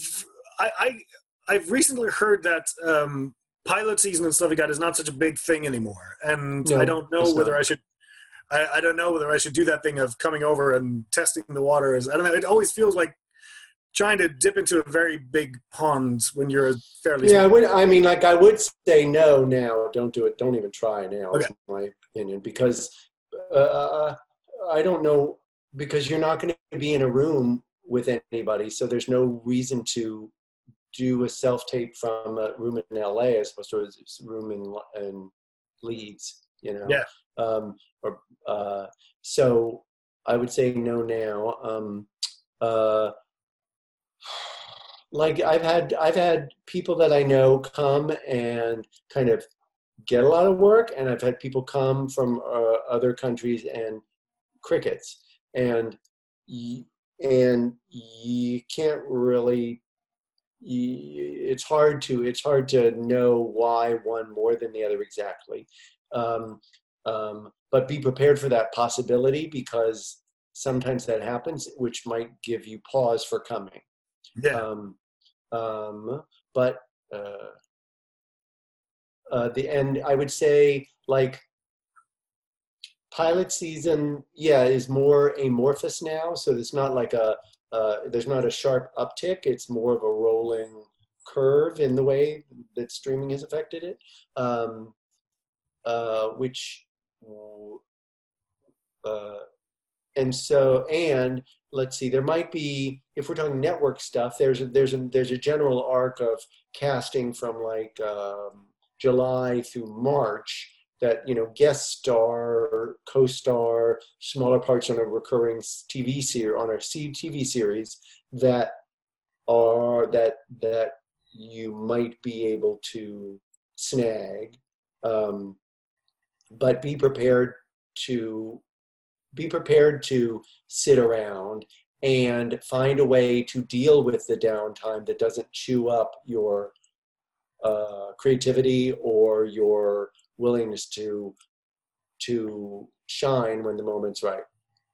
I I I've recently heard that. Um, pilot season and stuff like that is not such a big thing anymore, and No, I don't know it's whether not. I should. I, I don't know whether I should do that thing of coming over and testing the water. As I don't know. It always feels like trying to dip into a very big pond when you're a fairly. Yeah, I small- would. I mean, like, I would say no now. Don't do it. Don't even try now. Is Okay. my opinion, because uh, I don't know, because you're not going to be in a room with anybody, so there's no reason to do a self tape from a room in L A as opposed to a room in in Leeds. You know. Yeah. Um, or uh, so I would say no now. Um, uh, like I've had I've had people that I know come and kind of get a lot of work, and I've had people come from uh, other countries and crickets, and y- and you can't really. You, it's hard to it's hard to know why one more than the other exactly. Um, um, but be prepared for that possibility, because sometimes that happens, which might give you pause for coming. Yeah. Um, um, but uh, uh, the end, I would say, like, pilot season, yeah, is more amorphous now. So it's not like a uh, there's not a sharp uptick. It's more of a rolling curve in the way that streaming has affected it, um, uh, which. Uh, and so, and let's see, there might be, if we're talking network stuff, there's a, there's a, there's a general arc of casting from like um, July through March that, you know, guest star, co-star, smaller parts on a recurring T V series, on a T V series that are, that, that you might be able to snag, um, but be prepared to be prepared to sit around and find a way to deal with the downtime that doesn't chew up your uh, creativity or your willingness to to shine when the moment's right.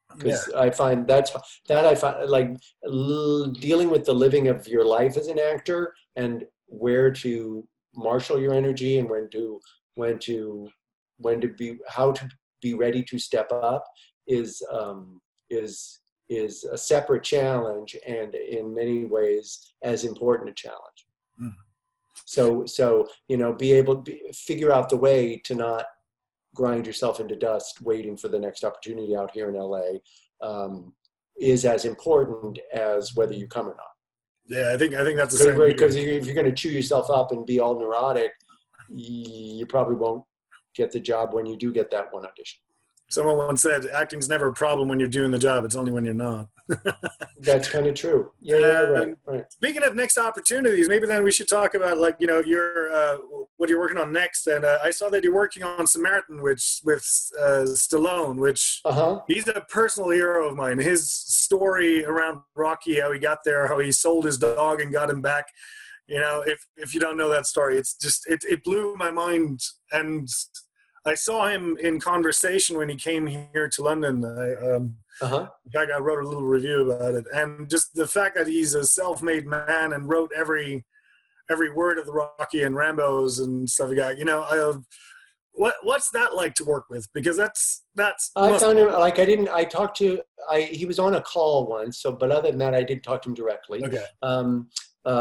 because yeah. I find that's that I find like l- dealing with the living of your life as an actor and where to marshal your energy and when to when to when to be how to be ready to step up is um, is is a separate challenge and in many ways as important a challenge. Mm. So so you know be able to be, figure out the way to not grind yourself into dust waiting for the next opportunity out here in L A um, is as important as whether you come or not. Yeah, I think I think that's the same. Because if you're going to chew yourself up and be all neurotic, you probably won't get the job when you do get that one audition. Someone once said, acting's never a problem when you're doing the job. It's only when you're not. That's kind of true. Yeah, yeah, right, right. Speaking of next opportunities, maybe then we should talk about, like, you know, your uh, what you're working on next. And uh, I saw that you're working on Samaritan, which with uh, Stallone, which uh-huh. he's a personal hero of mine. His story around Rocky, how he got there, how he sold his dog and got him back. You know, if if you don't know that story, it's just it it blew my mind. And I saw him in conversation when he came here to London. I, um, uh-huh. In fact, I wrote a little review about it, and just the fact that he's a self-made man and wrote every every word of the Rocky and Rambo's and stuff like that. You know, I, uh, what what's that like to work with? Because that's that's. I found him like I didn't. I talked to. I he was on a call once. So, but other than that, I did talk to him directly. Okay. Um.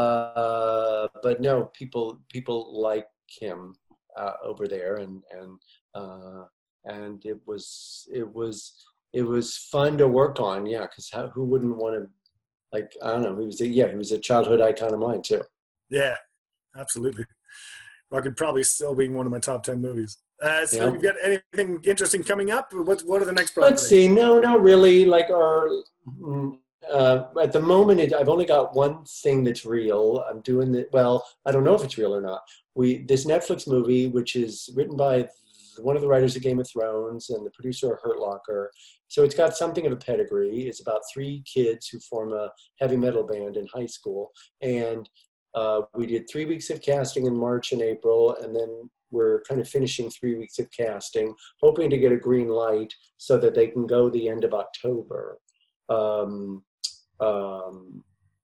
Uh. But no, people people like him uh, over there, and and uh, and it was it was. It was fun to work on, yeah, because who wouldn't want to, like, I don't know, he was, a, yeah, he was a childhood icon of mine, too. Yeah, absolutely. I could probably still be one of my top ten movies. Uh, so yeah. You've got anything interesting coming up? What What are the next projects? Let's see, no, no, really, like, our, uh, at the moment, it, I've only got one thing that's real. I'm doing the, well, I don't know if it's real or not. We This Netflix movie, which is written by one of the writers of Game of Thrones and the producer of Hurt Locker. So it's got something of a pedigree. It's about three kids who form a heavy metal band in high school. And uh, we did three weeks of casting in March and April, and then we're kind of finishing three weeks of casting, hoping to get a green light so that they can go the end of October. Um, um,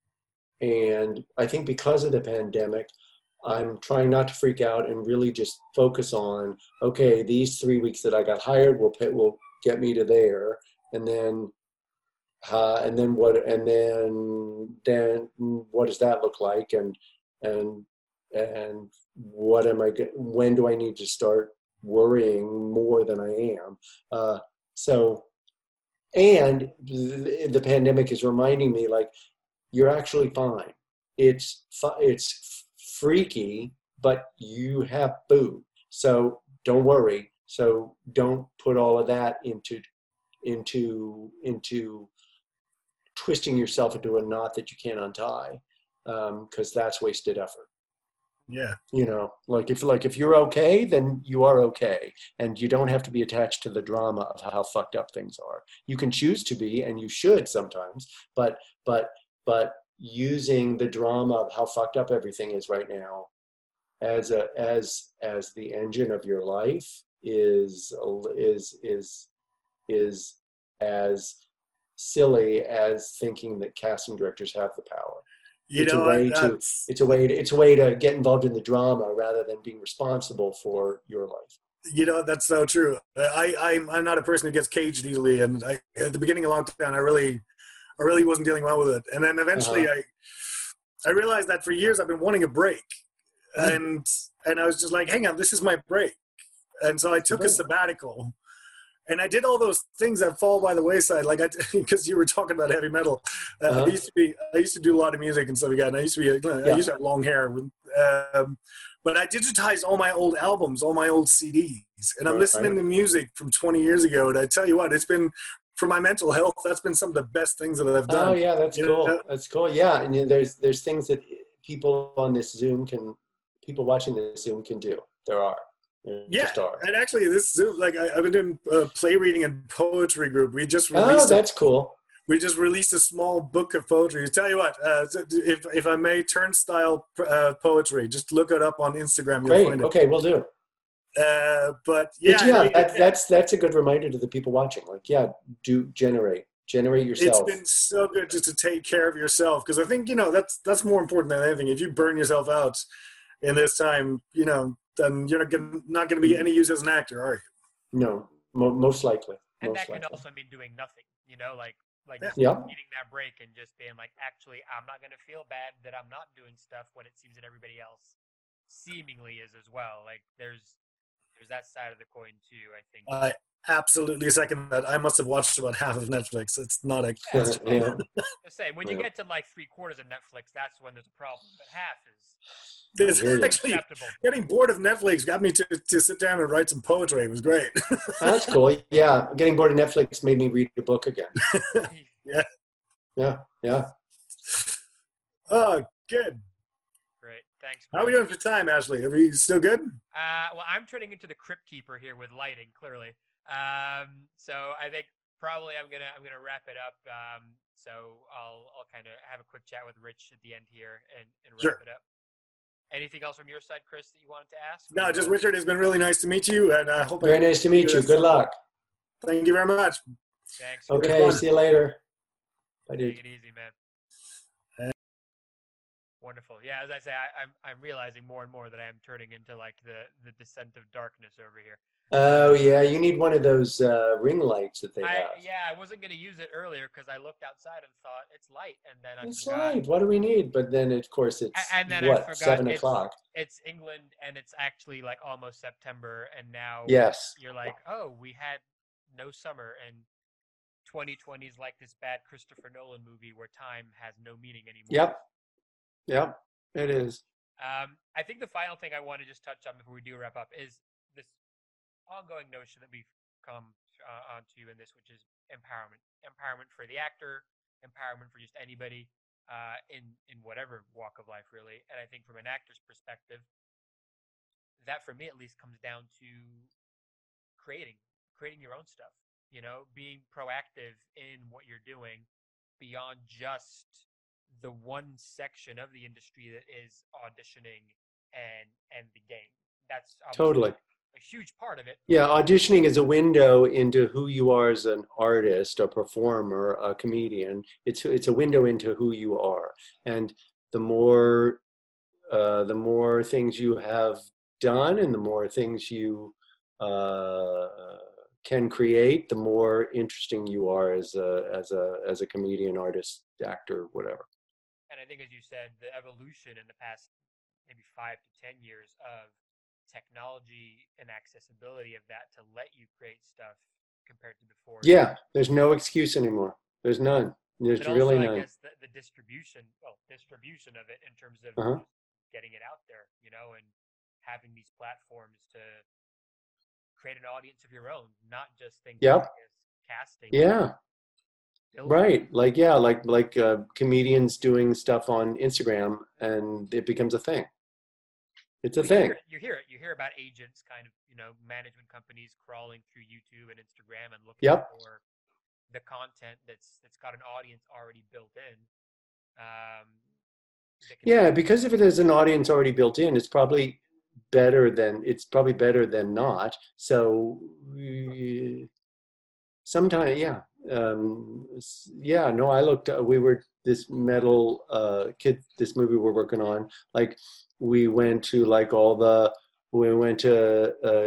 and I think because of the pandemic, I'm trying not to freak out and really just focus on, okay, these three weeks that I got hired will pay, will get me to there, and then, uh, and then what, and then, then what does that look like, and and and what am I? When do I need to start worrying more than I am? Uh, so, and the, the pandemic is reminding me, like, you're actually fine. It's it's. freaky, but you have food, so don't worry. So don't put all of that into into into twisting yourself into a knot that you can't untie, because um, that's wasted effort. Yeah, you know, like if like if you're okay, then you are okay, and you don't have to be attached to the drama of how fucked up things are. You can choose to be, and you should sometimes, but but but. using the drama of how fucked up everything is right now as a as as the engine of your life is is is is as silly as thinking that casting directors have the power. You it's know, a way to it's a way to, it's a way to get involved in the drama rather than being responsible for your life. You know, that's so true. I I'm, I'm not a person who gets caged easily, and I at the beginning of lockdown, I really. I really wasn't dealing well with it. And then eventually uh-huh. I I realized that for years I've been wanting a break. And and I was just like, hang on, this is my break. And so I took a sabbatical. And I did all those things that fall by the wayside, like I, because you were talking about heavy metal. Uh, uh-huh. I used to be, I used to do a lot of music and stuff like that. And I used to be, I yeah. used to have long hair. Um, but I digitized all my old albums, all my old C Ds, and I'm right, listening right. to music from twenty years ago. And I tell you what, it's been. For my mental health, that's been some of the best things that I've done. Oh yeah, that's you cool. Know? That's cool. Yeah, and you know, there's there's things that people on this Zoom can, people watching this Zoom can do. There are. There yeah, are. And actually, this Zoom, like I, I've been doing uh, play reading and poetry group. We just released. Oh, that's a, cool. We just released a small book of poetry. Tell you what, uh, if if I may, Turnstile uh, Poetry. Just look it up on Instagram. You'll Great. find it. Okay, we'll do. Uh, but yeah, but yeah, it, that, that's that's a good reminder to the people watching. Like, yeah, do generate, generate yourself. It's been so good just to take care of yourself, because I think, you know, that's that's more important than anything. If you burn yourself out in this time, you know, then you're not gonna, not going to be any use as an actor, are you? No, mo- most likely. And most that can likely. also mean doing nothing, you know, like like Yeah. just Yeah. needing that break and just being like, actually, I'm not going to feel bad that I'm not doing stuff when it seems that everybody else seemingly is as well. Like there's there's that side of the coin too, I think. I absolutely second that. I must have watched about half of Netflix. It's not a question. Yeah. The same. When you Yeah. get to like three quarters of Netflix, that's when there's a problem. But half is It's I hear you. actually acceptable. getting bored of Netflix got me to, to sit down and write some poetry. It was great. That's cool. Yeah, getting bored of Netflix made me read a book again. Yeah. Yeah, yeah. Oh, good. Great. Thanks. How are we Chris. doing for time, Ashley? Are we still good? Uh, well, I'm turning into the crypt keeper here with lighting, clearly. Um, so I think probably I'm gonna I'm gonna wrap it up. Um, so I'll I'll kind of have a quick chat with Rich at the end here and, and wrap Sure. it up. Anything else from your side, Chris, that you wanted to ask? No, just Richard. It's been really nice to meet you, and I hope. Very I, nice to meet you. Good luck. Thank you very much. Thanks. Okay, fun. see you later. Bye, dude. Take it easy, man. Wonderful. Yeah, as I say, I, I'm I'm realizing more and more that I am turning into like the the descent of darkness over here. Oh yeah, you need one of those uh, ring lights that they I, have. yeah, I wasn't gonna use it earlier because I looked outside and thought it's light, and then I It's forgot. light. What do we need? But then, of course, it's A- and then I what forgot seven it's- o'clock. It's England, and it's actually like almost September, and now Yes. you're like, oh, we had no summer, and twenty twenty is like this bad Christopher Nolan movie where time has no meaning anymore. Yep. Yep. It is. Um, I think the final thing I want to just touch on before we do wrap up is this ongoing notion that we've come uh, onto in this, which is empowerment. Empowerment for the actor, empowerment for just anybody uh, in in whatever walk of life, really. And I think from an actor's perspective, that for me at least comes down to creating, creating your own stuff. You know, being proactive in what you're doing beyond just the one section of the industry that is auditioning and and the game. That's obviously Totally. a huge part of it. Yeah, auditioning is a window into who you are as an artist, a performer, a comedian. It's it's a window into who you are, and the more uh, the more things you have done, and the more things you uh, can create, the more interesting you are as a as a as a comedian, artist, actor, whatever. And I think, as you said, the evolution in the past maybe five to ten years of technology and accessibility of that to let you create stuff compared to before. Yeah, there's no excuse anymore. There's none. There's But also, really I none. guess the, the distribution, well, distribution of it in terms of Uh-huh. getting it out there, you know, and having these platforms to create an audience of your own, not just think Yep. as casting. Yeah. building. Right, like yeah, like like uh, comedians doing stuff on Instagram, and it becomes a thing. It's a You thing. hear, you hear it. You hear about agents, kind of, you know, management companies crawling through YouTube and Instagram and looking Yep. for the content that's that's got an audience already built in. Um, that can- Yeah, because if it has an audience already built in, it's probably better than it's probably better than not. So we- sometime, yeah, um, s- yeah. No, I looked. Uh, we were this metal uh, kid. This movie we're working on. Like we went to like all the. We went to uh,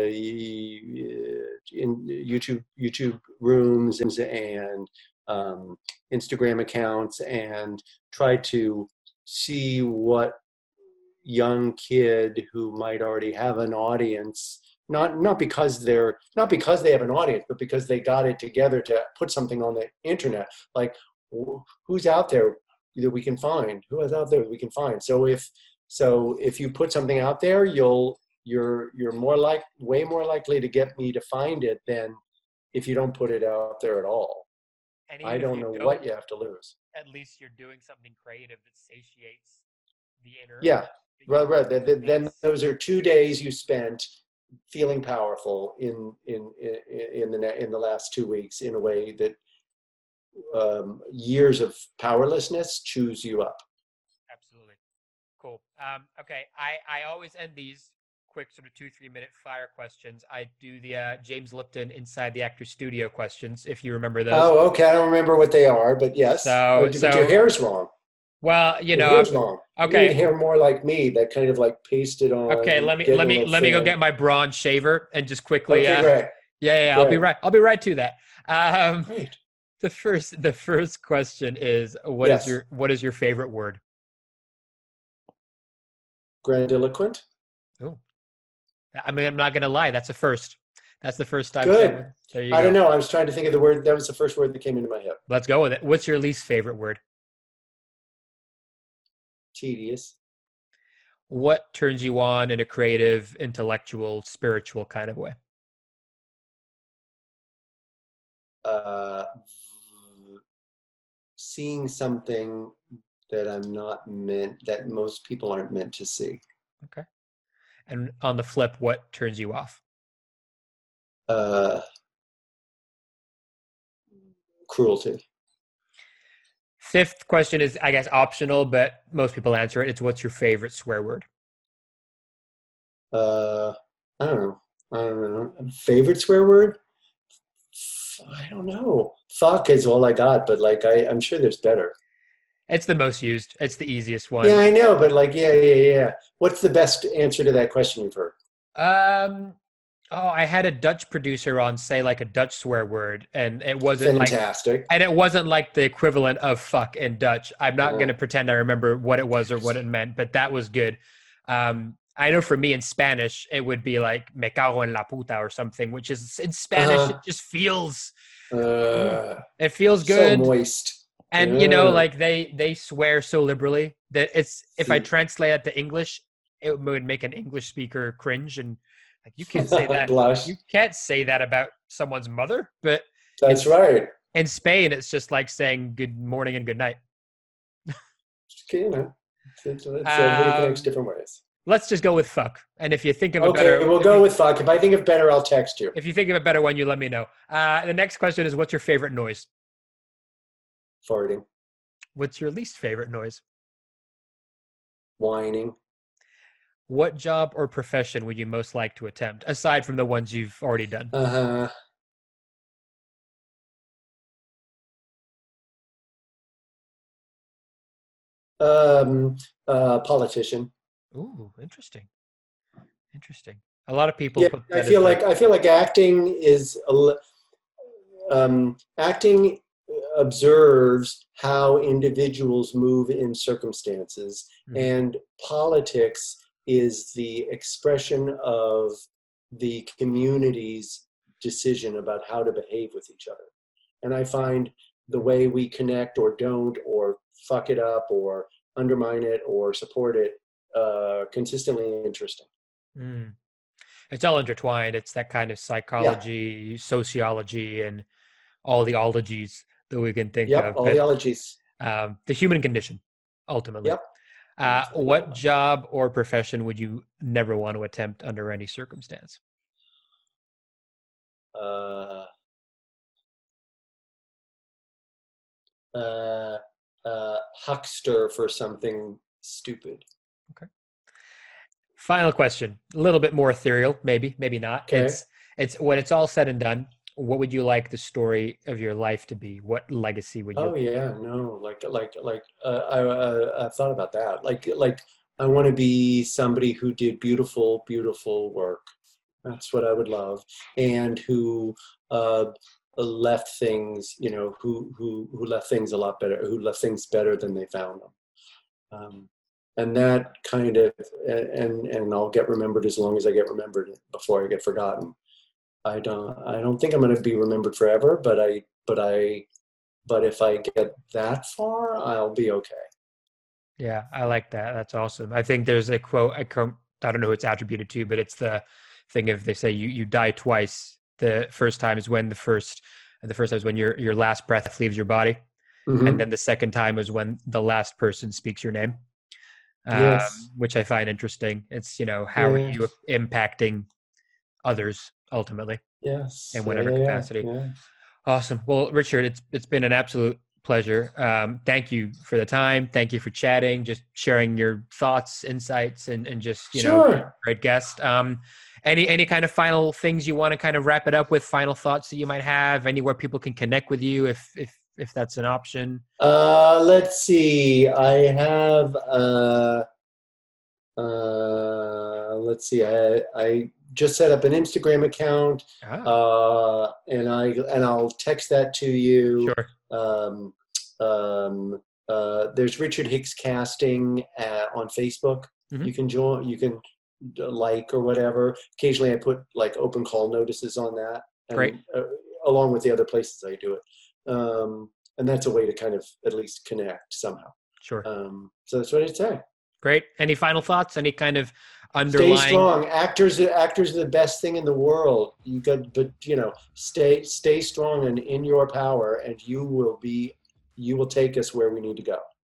in YouTube YouTube rooms and um, Instagram accounts and tried to see what young kid who might already have an audience, not not because they're not because they have an audience, but because they got it together to put something on the internet. Like wh- who's out there that we can find? Who is out there that we can find? So if so if you put something out there, you'll you're you're more like way more likely to get me to find it than if you don't put it out there at all. and even I if don't you know what you have to lose. At least you're doing something creative that satiates the inner. Yeah. that you- Right, right. Then, then- then that's- those are two days you spent feeling powerful in in in, in the ne- in the last two weeks in a way that um, years of powerlessness chews you up. Absolutely. Cool. Um, okay. I, I always end these quick sort of two, three minute fire questions. I do the uh, James Lipton Inside the Actor Studio questions, if you remember those. Oh, okay. I don't remember what they are, but yes. So, but so your hair's wrong. Well, you your know, hair's wrong. Okay. You need hair more like me, that kind of like pasted on. Okay, let me let me let me go get my bronze shaver and just quickly. Okay, uh, great. Yeah, yeah, yeah I'll be right. I'll be right to that. Um, Great. The first the first question is what Yes. is your what is your favorite word? Grandiloquent. Oh, I mean, I'm not gonna lie. That's a first. That's the first time. Good. There you I go. don't know. I was trying to think of the word. That was the first word that came into my head. Let's go with it. What's your least favorite word? Tedious. What turns you on in a creative, intellectual, spiritual kind of way? Uh, seeing something that I'm not meant, that most people aren't meant to see. Okay. And on the flip, what turns you off? Uh, cruelty. Fifth question is, I guess, optional, but most people answer it. It's what's your favorite swear word? Uh, I don't know. I don't know. Favorite swear word? I don't know. Fuck is all I got, but like I, I'm sure there's better. It's the most used. It's the easiest one. Yeah, I know, but like, yeah, yeah, yeah. What's the best answer to that question you've heard? Um, oh, I had a Dutch producer on say like a Dutch swear word, and it wasn't Fantastic. like, and it wasn't like the equivalent of fuck in Dutch. I'm not Uh-huh. going to pretend I remember what it was or what it meant, but that was good. Um, I know for me in Spanish, it would be like me cago en la puta or something, which is in Spanish, Uh-huh. it just feels, Uh, it feels so good. moist. And you know, Yeah. like they they swear so liberally that it's if I See. translate it to English, it would make an English speaker cringe, and like you can't say that. Blush. You can't say that about someone's mother. But That's it's- right. in Spain, it's just like saying good morning and good night. Okay, you know, it's, it's, everybody Um, connects different ways. Let's just go with fuck. And if you think of a Okay, better, we'll if go you- with fuck. If I think of better, I'll text you. If you think of a better one, you let me know. Uh, the next question is, what's your favorite noise? Farting, What's your least favorite noise? whining. What job or profession would you most like to attempt, aside from the ones you've already done? Uh-huh. Um, uh, politician. Ooh, interesting. Interesting. A lot of people Yeah, put I that feel as like I feel like acting is a li- um, acting observes how individuals move in circumstances, Mhm. and politics is the expression of the community's decision about how to behave with each other. And I find the way we connect or don't, or fuck it up, or undermine it, or support it, uh, consistently interesting. Mm. It's all intertwined. It's that kind of psychology, sociology, and all the ologies that we can think Yep, of. all But, the ologies. um, the human condition, ultimately. Yep. Uh, what job or profession would you never want to attempt under any circumstance? Uh, uh, uh, huckster for something stupid. Final question, a little bit more ethereal, maybe, maybe not. Okay. It's it's when it's all said and done, what would you like the story of your life to be? What legacy would you? Oh yeah, no, like like like uh, I uh, I thought about that. Like like I want to be somebody who did beautiful, beautiful work. That's what I would love, and who uh, left things, you know, who who who left things a lot better, who left things better than they found them. Um, and that kind of, and and I'll get remembered as long as I get remembered before I get forgotten. I don't I don't think I'm going to be remembered forever, but I but I but if I get that far, I'll be okay. Yeah, I like that. That's awesome. I think there's a quote, I, can't, I don't know who it's attributed to, but it's the thing of they say you, you die twice. The first time is when the first, the first time is when your, your last breath leaves your body. Mhm. And then the second time is when the last person speaks your name, um, Yes. which I find interesting. It's, you know, how are Yes. you impacting others ultimately? Yes. in whatever Yeah, yeah, capacity. yeah. Awesome. Well, Richard, it's it's been an absolute pleasure. Um, thank you for the time. Thank you for chatting, just sharing your thoughts, insights, and, and just, you Sure. know, great guest. Um, any, any kind of final things you want to kind of wrap it up with, final thoughts that you might have, anywhere people can connect with you if, if, if that's an option? Uh, let's see. I have, uh, uh, let's see. I, I just set up an Instagram account, Ah, uh, and I, and I'll text that to you. sure. Um, um, uh, there's Richard Hicks Casting uh, on Facebook. Mhm. You can join, you can uh, like or whatever. Occasionally I put like open call notices on that. And, Great. Uh, along with the other places I do it. Um, and that's a way to kind of at least connect somehow. Sure. Um, so that's what I'd say. Great. Any final thoughts? Any kind of Stay underlying? strong. Actors, actors are the best thing in the world. You got, but you know, stay, stay strong and in your power, and you will be, you will take us where we need to go.